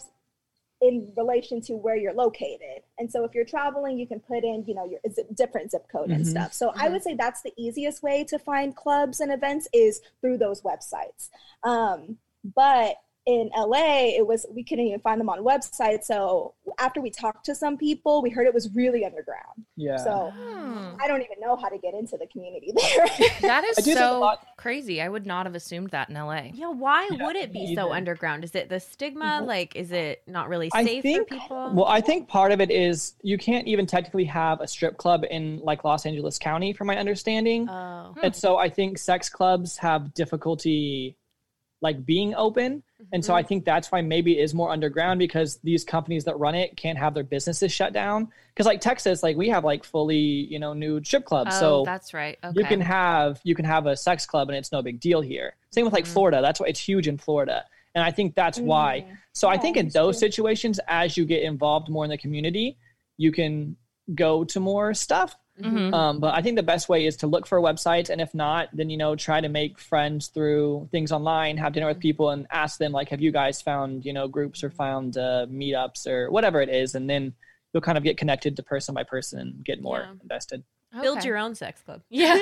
in relation to where you're located. And so if you're traveling, you can put in, you know, your zip, different zip code and Mhm. stuff. So I would say that's the easiest way to find clubs and events is through those websites. Um, but in L A, it was, we couldn't even find them on websites. So after we talked to some people, we heard it was really underground. Yeah. So Hmm. I don't even know how to get into the community there. That is I do think a so lot- crazy. I would not have assumed that in L A. Yeah, why Yeah, would it be me so either. underground? Is it the stigma? Like, is it not really I safe think, for people? well, I think part of it is you can't even technically have a strip club in like Los Angeles County, from my understanding. Oh. And so I think sex clubs have difficulty like being open. And so I think that's why maybe it is more underground, because these companies that run it can't have their businesses shut down. Because like Texas, like we have like fully, you know, nude strip clubs. Oh, so that's right. Okay. you can have you can have a sex club and it's no big deal here. Same with like Florida. That's why it's huge in Florida. And I think that's why. So I Yeah, think in that's those true. situations, as you get involved more in the community, you can go to more stuff. Mhm. Um, but I think the best way is to look for websites, and if not, then you know try to make friends through things online, have dinner with people, and ask them like, have you guys found you know groups or found uh, meetups or whatever it is, and then you'll kind of get connected to person by person and get more Yeah. invested. Build Okay. your own sex club. Yeah.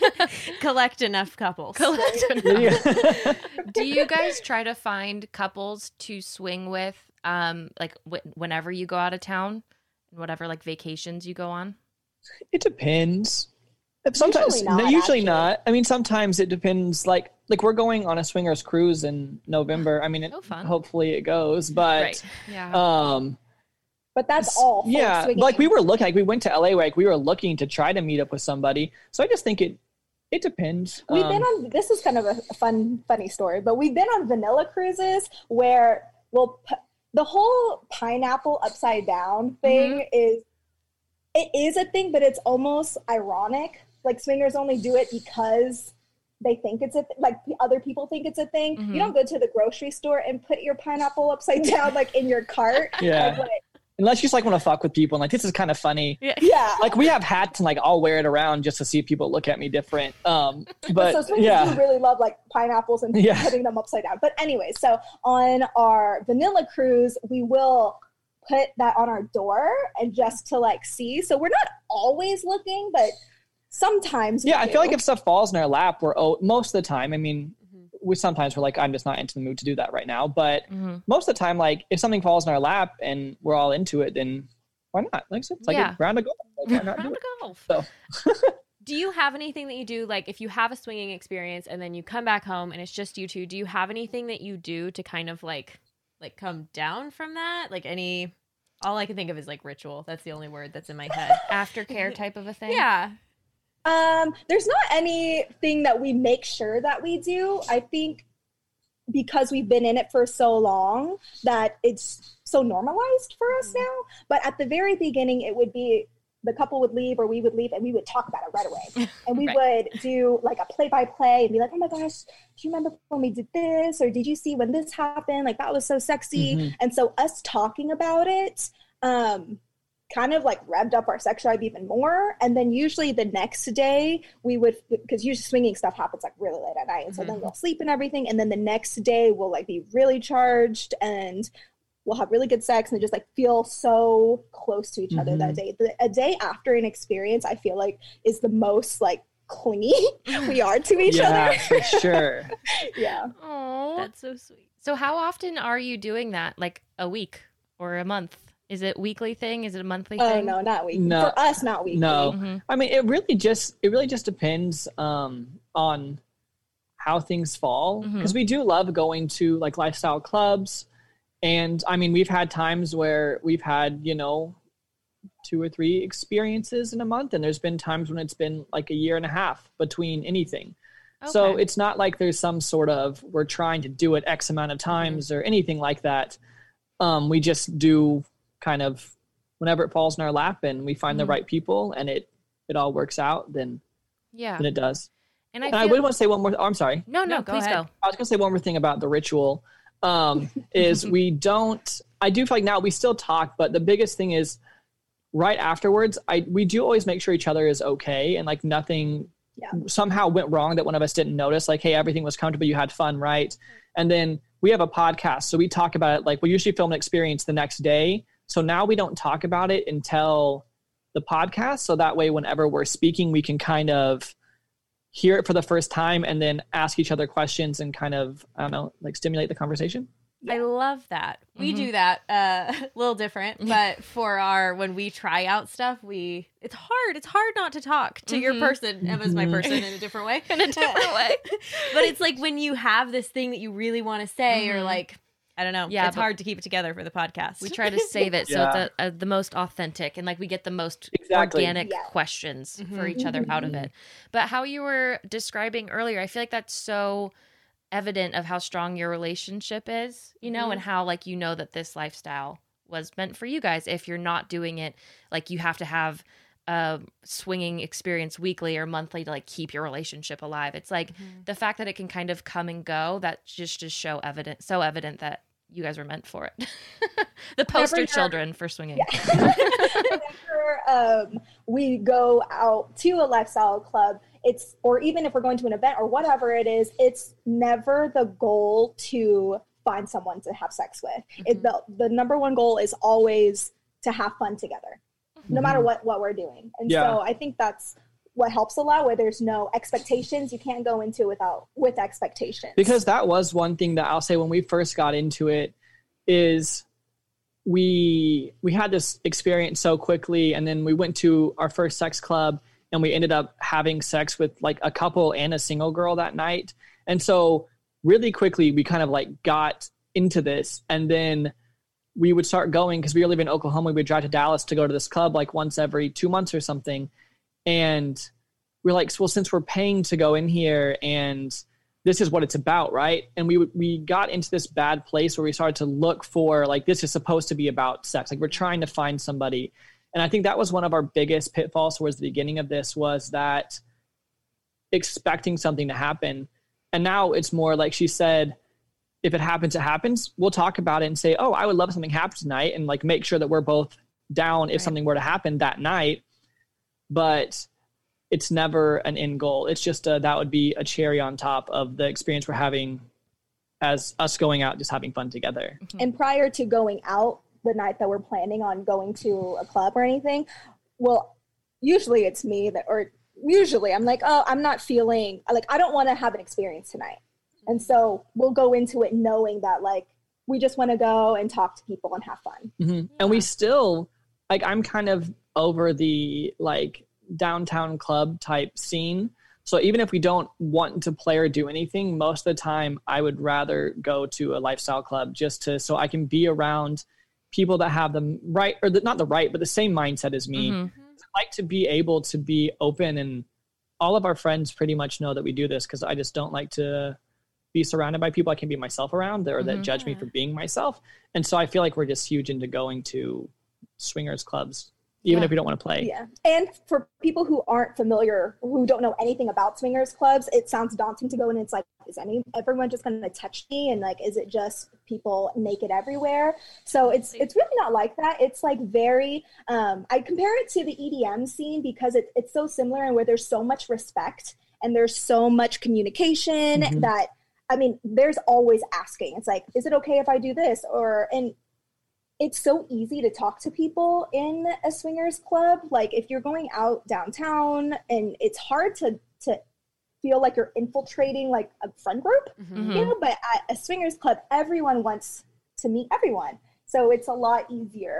Collect enough couples. Collect Yeah. Do you guys try to find couples to swing with, um, like w- whenever you go out of town, and whatever like vacations you go on? It depends. Sometimes, Usually not, no, usually actually. not. I mean, sometimes it depends. Like, like we're going on a swingers cruise in November. I mean, it, Oh, fun. hopefully it goes, but Right. Yeah. um, But that's all. for yeah, swinging. like we were looking, like we went to L A, like we were looking to try to meet up with somebody. So I just think it, it depends. We've Um, been on, this is kind of a fun, funny story, but we've been on vanilla cruises where, well, p- the whole pineapple upside down thing is, it is a thing, but it's almost ironic. Like swingers only do it because they think it's a, th- like other people think it's a thing. Mhm. You don't go to the grocery store and put your pineapple upside down, like in your cart. Yeah. Like, when it- Unless you just like want to fuck with people and like, this is kind of funny. yeah. Like we have hats and like I'll wear it around just to see if people look at me different. Um, But but so swingers yeah. do really love like pineapples and Yeah. putting them upside down. But anyway, so on our vanilla cruise, we will put that on our door and just to like see. So we're not always looking, but sometimes. we Yeah, I feel like do. if stuff falls in our lap, we're oh, most of the time. I mean, we sometimes we're like, I'm just not into the mood to do that right now. But Mhm. most of the time, like if something falls in our lap and we're all into it, then why not? Like I said, it's like Yeah. a round of golf. Like, why not do Round it? of golf. So Do you have anything that you do, like if you have a swinging experience and then you come back home and it's just you two, do you have anything that you do to kind of like like come down from that? Like any, all I can think of is like ritual. That's the only word that's in my head. Aftercare type of a thing. Yeah. Um, there's not anything that we make sure that we do. I think because we've been in it for so long that it's so normalized for us now. But at the very beginning, it would be the couple would leave or we would leave and we would talk about it right away. And we Right. would do like a play by play and be like, oh my gosh, do you remember when we did this? Or did you see when this happened? Like that was so sexy. Mhm. And so us talking about it, um, kind of like revved up our sex drive even more. And then usually the next day we would, because usually swinging stuff happens like really late at night. And so then we'll sleep and everything. And then the next day we'll like be really charged and we'll have really good sex and just like feel so close to each other that day. The, a day after an experience, I feel like is the most like clingy we are to each yeah, other. for sure. Yeah. Oh. That's so sweet. So how often are you doing that? Like a week or a month? Is it weekly thing? Is it a monthly Oh thing? no, not weekly. No. For us, not weekly. No, Mhm. I mean, it really just it really just depends um, on how things fall, because Mhm. we do love going to like lifestyle clubs, and I mean, we've had times where we've had you know two or three experiences in a month, and there's been times when it's been like a year and a half between anything. So Okay. it's not like there's some sort of we're trying to do it X amount of times or anything like that. Um, we just do kind of whenever it falls in our lap and we find the Mhm. right people and it it all works out, then Yeah. then it does. And I And I feel would want to say one more. Oh, I'm sorry. no, no, No, go please ahead. go. I was going to say one more thing about the ritual. Um, is we don't. I do feel like now we still talk, but the biggest thing is right afterwards. I we do always make sure each other is okay and like nothing Yeah. somehow went wrong that one of us didn't notice. Like, hey, everything was comfortable. You had fun, right? And then we have a podcast, so we talk about it. Like we usually film an experience the next day. So now we don't talk about it until the podcast. So that way, whenever we're speaking, we can kind of hear it for the first time and then ask each other questions and kind of, I don't know, like stimulate the conversation. I love that. We Mhm. do that uh, a little different, but for our when we try out stuff, we it's hard. It's hard not to talk to your Mhm. person. Emma's my Mhm. person in a different way. In a different way. But it's like when you have this thing that you really want to say, or Mhm. like I don't know. Yeah, it's but- hard to keep it together for the podcast. We try to save it so Yeah. it's a, a, the most authentic and like we get the most Exactly. organic Yeah. questions for Mhm. each other out of Mhm. it. But how you were describing earlier, I feel like that's so evident of how strong your relationship is, you know, Mhm. and how like you know that this lifestyle was meant for you guys. If you're not doing it, like you have to have a swinging experience weekly or monthly to like keep your relationship alive. It's like Mhm. the fact that it can kind of come and go, that just just show evident, so evident that you guys were meant for it. The poster you're- children for swinging. Whenever um, we go out to a lifestyle club, it's or even if we're going to an event or whatever it is, it's never the goal to find someone to have sex with. It, the the number one goal is always to have fun together, no matter what what we're doing. And Yeah. so I think that's what helps a lot. Where there's no expectations, you can't go into without with expectations. Because that was one thing that I'll say when we first got into it is we we had this experience so quickly, and then we went to our first sex club and we ended up having sex with like a couple and a single girl that night. And so really quickly we kind of like got into this, and then we would start going because we live in Oklahoma. We would drive to Dallas to go to this club like once every two months or something. And we're like, well, since we're paying to go in here and this is what it's about, right? And we we got into this bad place where we started to look for like, this is supposed to be about sex. Like we're trying to find somebody. And I think that was one of our biggest pitfalls towards the beginning of this, was that expecting something to happen. And now it's more like she said, if it happens, it happens. We'll talk about it and say, oh, I would love something happen tonight, and like make sure that we're both down if Right. something were to happen that night. But it's never an end goal. It's just a, that would be a cherry on top of the experience we're having as us going out, just having fun together. And prior to going out the night that we're planning on going to a club or anything, well, usually it's me that, or usually I'm like, oh, I'm not feeling like I don't want to have an experience tonight. And so we'll go into it knowing that like we just want to go and talk to people and have fun. Mm-hmm. And we still, like, I'm kind of over the like downtown club type scene. So even if we don't want to play or do anything, most of the time I would rather go to a lifestyle club just to, so I can be around people that have the right, or the, not the right, but the same mindset as me. Mhm. I like to be able to be open, and all of our friends pretty much know that we do this because I just don't like to be surrounded by people I can be myself around or that Mhm. judge me for being myself. And so I feel like we're just huge into going to swingers clubs, even Yeah. if we don't want to play. Yeah. And for people who aren't familiar, who don't know anything about swingers clubs, it sounds daunting to go in. It's like, is any everyone just going to touch me? And like, is it just people naked everywhere? So it's it's really not like that. It's like very, um, I compare it to the E D M scene because it, it's so similar, and where there's so much respect and there's so much communication Mhm. that, I mean, there's always asking. It's like, is it okay if I do this? Or, and it's so easy to talk to people in a swingers club. Like if you're going out downtown, and it's hard to to feel like you're infiltrating like a friend group, Mhm. you know, but at a swingers club, everyone wants to meet everyone. So it's a lot easier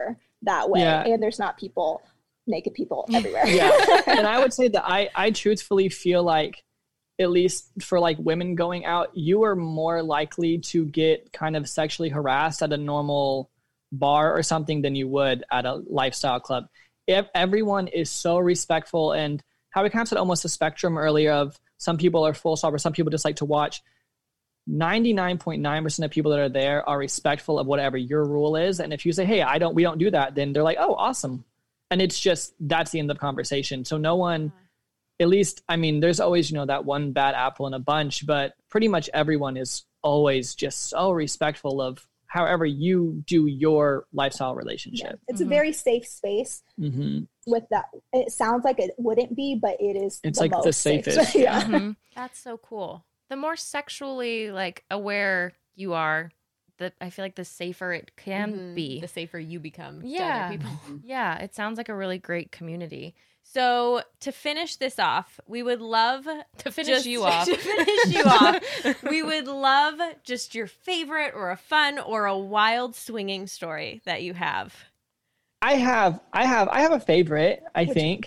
that way. Yeah. And there's not people, naked people everywhere. Yeah. And I would say that I, I truthfully feel like, at least for like women going out, you are more likely to get kind of sexually harassed at a normal bar or something than you would at a lifestyle club. If everyone is so respectful, and how we kind of said almost a spectrum earlier of some people are full stop or some people just like to watch. ninety-nine point nine percent of people that are there are respectful of whatever your rule is. And if you say, hey, I don't, we don't do that, then they're like, oh, awesome. And it's just, that's the end of the conversation. So no one, at least, I mean, there's always, you know, that one bad apple in a bunch, but pretty much everyone is always just so respectful of however you do your lifestyle relationship. Yeah. It's Mhm. a very safe space Mm-hmm. with that. It sounds like it wouldn't be, but it is. It's the like the most safe. safest. yeah. Mhm. That's so cool. The more sexually like aware you are, the I feel like the safer it can Mhm. be. The safer you become to Yeah. other people. Yeah, it sounds like a really great community. So to finish this off, we would love To finish just- you off. To finish you off, we would love just your favorite or a fun or a wild swinging story that you have. I have, I have, I have a favorite, I think.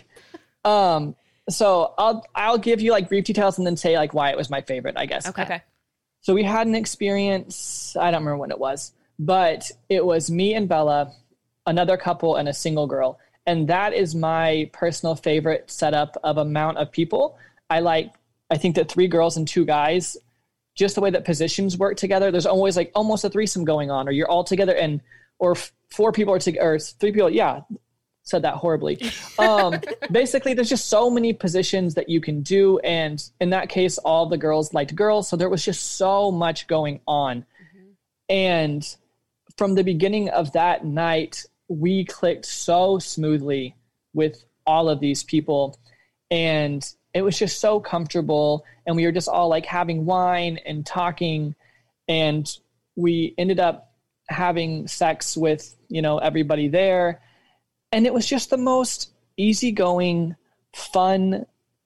Um, so I'll, I'll give you like brief details and then say like why it was my favorite, I guess. Okay. Okay. So we had an experience, I don't remember when it was, but it was me and Bella, another couple, and a single girl. And that is my personal favorite setup of amount of people. I like, I think that three girls and two guys, just the way that positions work together, there's always like almost a threesome going on, or you're all together and, or f- four people are together, or three people. Yeah. Said that horribly. Um, basically, there's just so many positions that you can do. And in that case, all the girls liked girls. So there was just so much going on. Mm-hmm. And from the beginning of that night, we clicked so smoothly with all of these people. And it was just so comfortable. And we were just all like having wine and talking. And we ended up having sex with, you know, everybody there. And it was just the most easygoing, fun,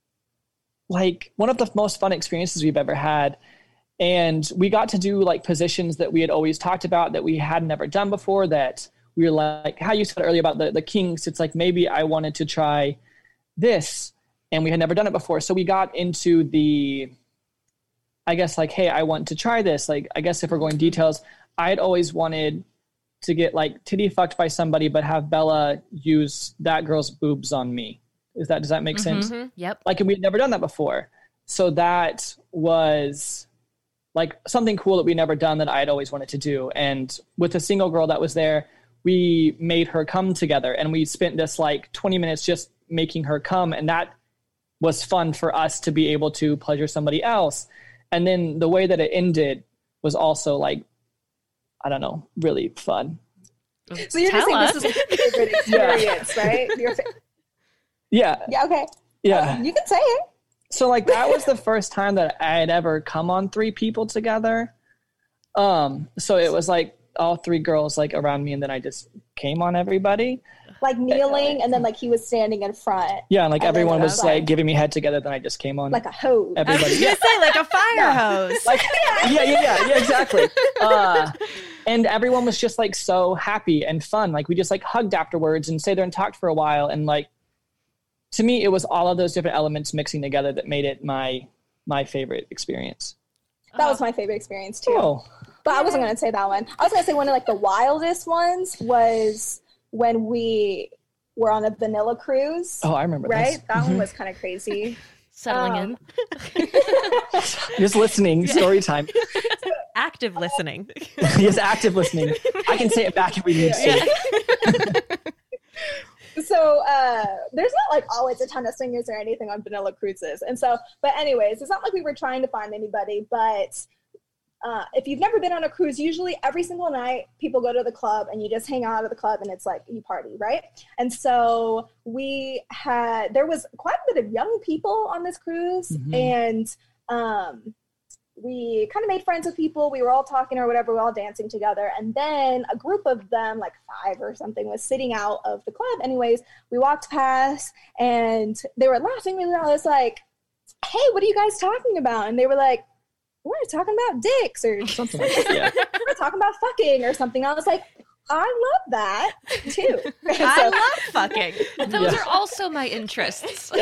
like one of the most fun experiences we've ever had. And we got to do like positions that we had always talked about that we had never done before, that we were like, how you said earlier about the, the kinks, it's like, maybe I wanted to try this and we had never done it before. So we got into the, I guess like, hey, I want to try this. Like, I guess if we're going details, I had always wanted to get like titty fucked by somebody, but have Bella use that girl's boobs on me. Is that, does that make sense? Mm-hmm. Yep. Like, and we had never done that before. So that was like something cool that we never done that I had always wanted to do. And with a single girl that was there, we made her come together, and we spent this like twenty minutes just making her come. And that was fun for us to be able to pleasure somebody else. And then the way that it ended was also like, I don't know, really fun. So you're Tell just saying us. this is your favorite experience, right? Your fa- Yeah. yeah, okay. Yeah. Um, you can say it. So like that was the first time that I had ever come on three people together. Um, so it was like all three girls like around me, and then I just came on everybody. Like kneeling, and then like he was standing in front, Yeah, and like And then everyone it was was like like- giving me head together, then I just came on like a hose. I was everybody. just Yeah. gonna say like a fire hose. Like yeah, yeah, yeah, yeah, exactly. Uh, and everyone was just like so happy and fun. Like we just like hugged afterwards and stayed there and talked for a while. And like to me, it was all of those different elements mixing together that made it my my favorite experience. That was my favorite experience too. Oh, But I wasn't going to say that one. I was going to say one of like the wildest ones was when we were on a vanilla cruise. oh, I remember right? this. That one was kind of crazy. Settling Um, in. Just listening, story time. Active listening. Just active listening. I can say it back if we need to. So uh, there's not like always a ton of swingers or anything on vanilla cruises. And so, but anyways, it's not like we were trying to find anybody, but uh, if you've never been on a cruise, usually every single night people go to the club and you just hang out at the club and it's like you party, right? And so we had, there was quite a bit of young people on this cruise, Mhm. and um, we kind of made friends with people. We were all talking or whatever, we were all dancing together. And then a group of them, like five or something, was sitting out of the club. Anyways, we walked past and they were laughing really loud. I was like, hey, what are you guys talking about? And they were like, we're talking about dicks or Something like that, yeah. we're talking about fucking or something. I was like, I love that too. I So- love fucking. Those Yeah. are also my interests.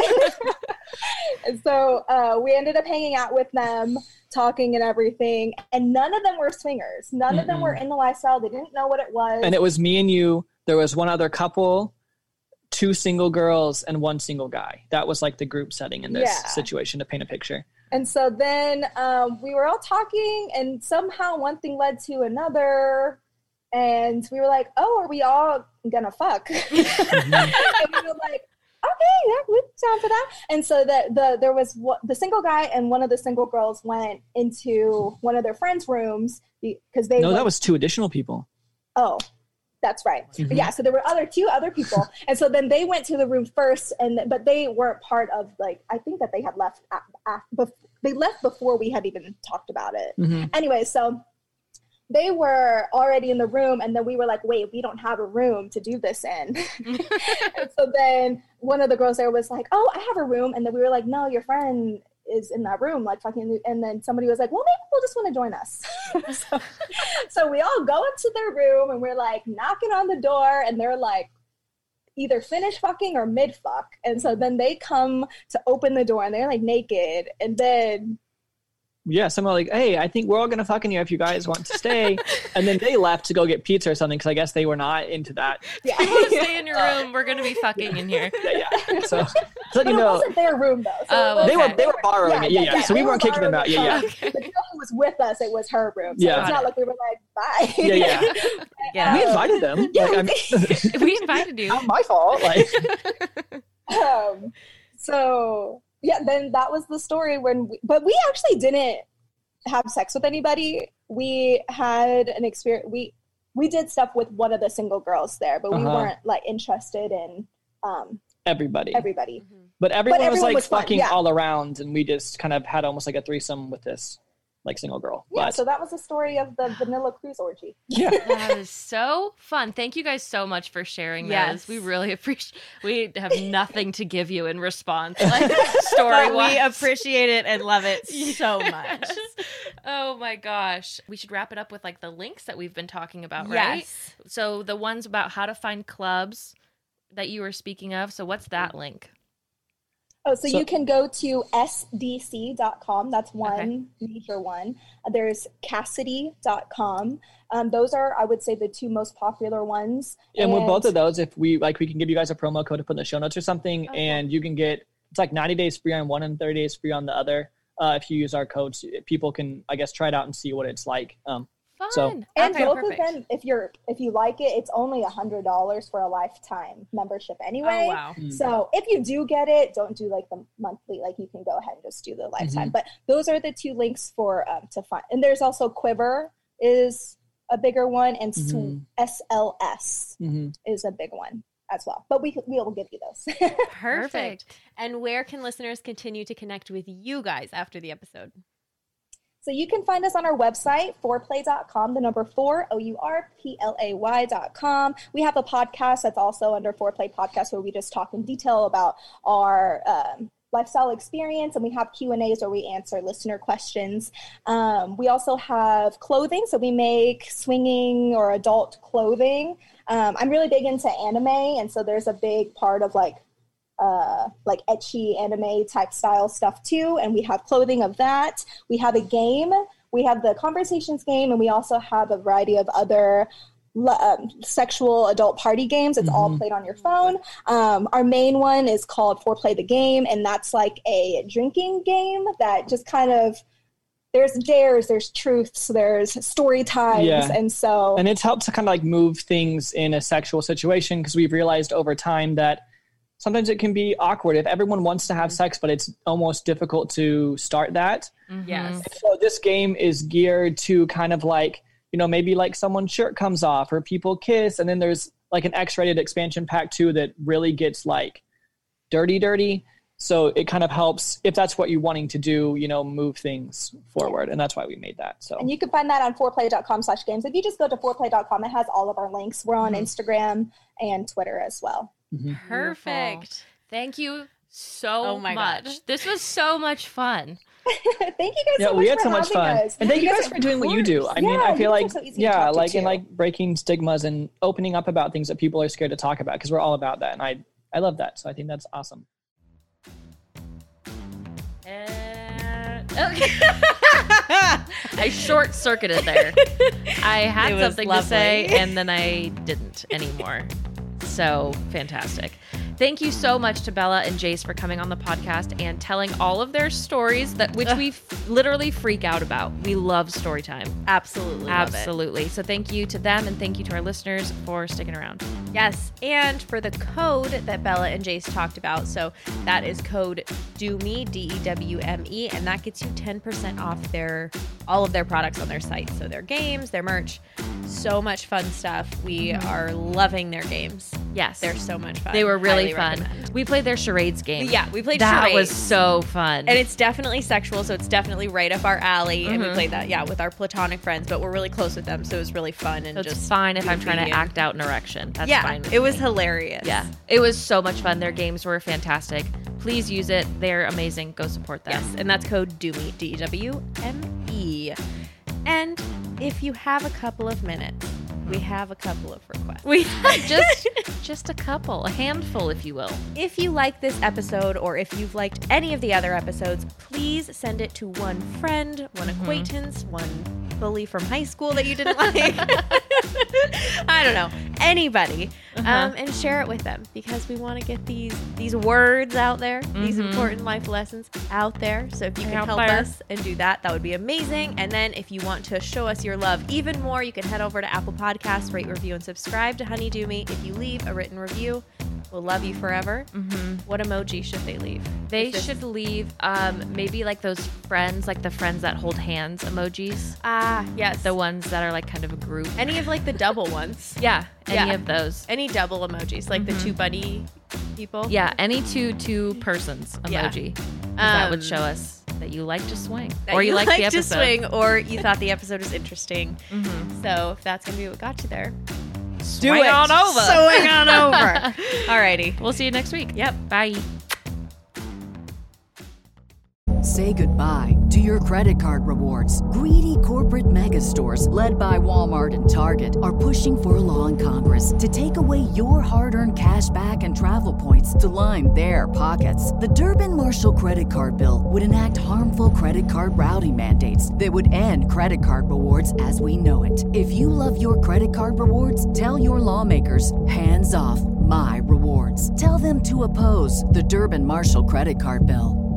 And so uh, we ended up hanging out with them, talking and everything. And none of them were swingers. None of them Mm-mm. were in the lifestyle. They didn't know what it was. And it was me and you. There was one other couple, two single girls, and one single guy. That was like the group setting in this Yeah. situation to paint a picture. And so then um, we were all talking, and somehow one thing led to another. And we were like, oh, are we all gonna fuck? And we were like, okay, yeah, we're down for that. And so the, the there was what, the single guy and one of the single girls went into one of their friends' rooms because they No, went, that was two additional people. oh, that's right. Mhm. But yeah, so there were other two other people, and so then they went to the room first, and but they weren't part of like I think that they had left. At, at, bef- they left before we had even talked about it. Mhm. Anyway, so they were already in the room, and then we were like, wait, we don't have a room to do this in. And so then one of the girls there was like, oh, I have a room. And then we were like, no, your friend is in that room, like fucking. And then somebody was like, well, maybe we'll just want to join us. so, so we all go into their room, and we're like knocking on the door, and they're like either finish fucking or mid fuck. And so then they come to open the door, and they're like naked. And then Yeah, someone like, hey, I think we're all gonna fuck in here if you guys want to stay. And then they left to go get pizza or something because I guess they were not into that. yeah, You want to stay in your room? We're gonna be fucking in here. Yeah, yeah. So, so but you it know, wasn't their room though. So Oh, it was- they were okay. they were borrowing it. Yeah, yeah. So we they weren't were kicking them out. borrowing Yeah, it yeah, from- The girl who was with us, it was her room. So Yeah. it's not like we were like, bye. yeah, yeah. Yeah. We invited them. Yeah, like, we I mean, We invited you. not my fault. Like, um, so yeah, then that was the story when we, but we actually didn't have sex with anybody. We had an experience. We, we did stuff with one of the single girls there, but we Uh-huh. weren't like interested in, um, everybody. everybody. But everyone was everyone like was fun, fucking yeah. all around, and we just kind of had almost like a threesome with this like single girl. Yeah. But So that was the story of the Vanilla Cruise orgy. yeah, That is so fun. Thank you guys so much for sharing Yes. those. We really appreciate. We have nothing to give you in response, like story But we wise. appreciate it and love it so much. Oh my gosh. We should wrap it up with like the links that we've been talking about, right? Yes. So the ones about how to find clubs that you were speaking of. So what's that link? Oh, so, So- you can go to S D C dot com. That's one major one. Uh, There's Cassidy dot com. Um, those are, I would say, the two most popular ones. and with both of those, if we like, we can give you guys a promo code to put in the show notes or something, Okay. and you can get it's like ninety days free on one and thirty days free on the other. Uh, if you use our codes, people can, I guess, try it out and see what it's like. Um, Fun. So- And Okay, both perfect. of them, if you're if you like it, it's only a hundred dollars for a lifetime membership anyway. Oh, wow. Mm. So if you do get it, don't do like the monthly. Like you can go ahead and just do the lifetime. Mm-hmm. But those are the two links for um, to find. And there's also Quiver is a bigger one, and Sw- Mhm. S L S mhm. is a big one as well. But we we will give you those. Perfect. And where can listeners continue to connect with you guys after the episode? So you can find us on our website, fourplay dot com, the number four, O U R P L A Y dot com. We have a podcast that's also under Foreplay Podcast where we just talk in detail about our um, lifestyle experience, and we have Q and A's where we answer listener questions. Um, we also have clothing, so we make swinging or adult clothing. Um, I'm really big into anime, and so there's a big part of like uh, like ecchi anime type style stuff too. And we have clothing of that. We have a game. We have the conversations game, and we also have a variety of other um, sexual adult party games. It's all played on your phone. Um, our main one is called Foreplay the Game, and that's like a drinking game that just kind of, there's dares, there's truths, there's story times. Yeah. And so And it's helped to kind of like move things in a sexual situation because we've realized over time that sometimes it can be awkward if everyone wants to have sex, but it's almost difficult to start that. Yes. So this game is geared to kind of like, you know, maybe like someone's shirt comes off or people kiss. And then there's like an X-rated expansion pack too that really gets like dirty, dirty. So it kind of helps if that's what you're wanting to do, you know, move things forward. And that's why we made that. So And you can find that on foreplay dot com slash games. If you just go to foreplay dot com, it has all of our links. We're on Instagram and Twitter as well. Perfect. Thank you so Oh my much. God. This was so much fun. Thank you guys Yeah, so much we had for so much having fun. us. And thank you guys are- for doing what you do. I mean, Yeah, I you feel guys like, are so easy to yeah, talk to, like, and too. like breaking stigmas and opening up about things that people are scared to talk about, because we're all about that. And I, I love that. So I think that's awesome. And, okay. I short circuited there. I had It was something to say lovely. and then I didn't anymore. So fantastic. Thank you so much to Bella and Jace for coming on the podcast and telling all of their stories that which we f- literally freak out about. We love story time. Absolutely. love it. Absolutely. So thank you to them and thank you to our listeners for sticking around. Yes, and for the code that Bella and Jace talked about, so that is code DEWME, D E W M E, and that gets you ten percent off their all of their products on their site. So their games, their merch, so much fun stuff. We are loving their games. Yes. They're so much fun. They were really Highly fun. recommend. We played their charades game. Yeah, we played that charades. was so fun. And it's definitely sexual, so it's definitely right up our alley. And we Mhm. played that, yeah, with our platonic friends, but we're really close with them, so it was really fun and So it's just fine if I'm trying goofy to and- act out an erection. That's yeah, fine. with it was me. hilarious. Yeah, it was so much fun. Their games were fantastic. Please use it. They're amazing. Go support them. Yes, and that's code DEWME, D E W M E. And if you have a couple of minutes, we have a couple of requests. We just just a couple, a handful, if you will. If you like this episode or if you've liked any of the other episodes, please send it to one friend, one Mm-hmm. acquaintance, one bully from high school that you didn't like. I don't know, anybody, Uh-huh. um, and share it with them because we want to get these these words out there, these Mhm. important life lessons out there. So if you can Out help there. us and do that, that would be amazing. And then if you want to show us your love even more, you can head over to Apple Podcasts, rate, review, and subscribe to Honey Do Me. If you leave a written review, we'll love you forever. Mm-hmm. What emoji should they leave? They If this- should leave um, maybe like those friends, like the friends that hold hands emojis. Ah, yes. The ones that are like kind of a group. Any of like the double ones. Yeah, any Yeah. of those. Any double emojis, like the two buddy people. Yeah, any two two persons Yeah. emoji. 'Cause that would Um, show us that you like to swing, That or you, like, the to episode. swing, or you thought the episode was interesting. Mhm. So if that's gonna be what got you there, Swing on over. Swing on over. Alrighty. We'll see you next week. Yep. Bye. Say goodbye to your credit card rewards. Greedy corporate mega stores, led by Walmart and Target, are pushing for a law in Congress to take away your hard-earned cash back and travel points to line their pockets. The Durbin-Marshall credit card bill would enact harmful credit card routing mandates that would end credit card rewards as we know it. If you love your credit card rewards, tell your lawmakers, hands off my rewards. Tell them to oppose the Durbin-Marshall credit card bill.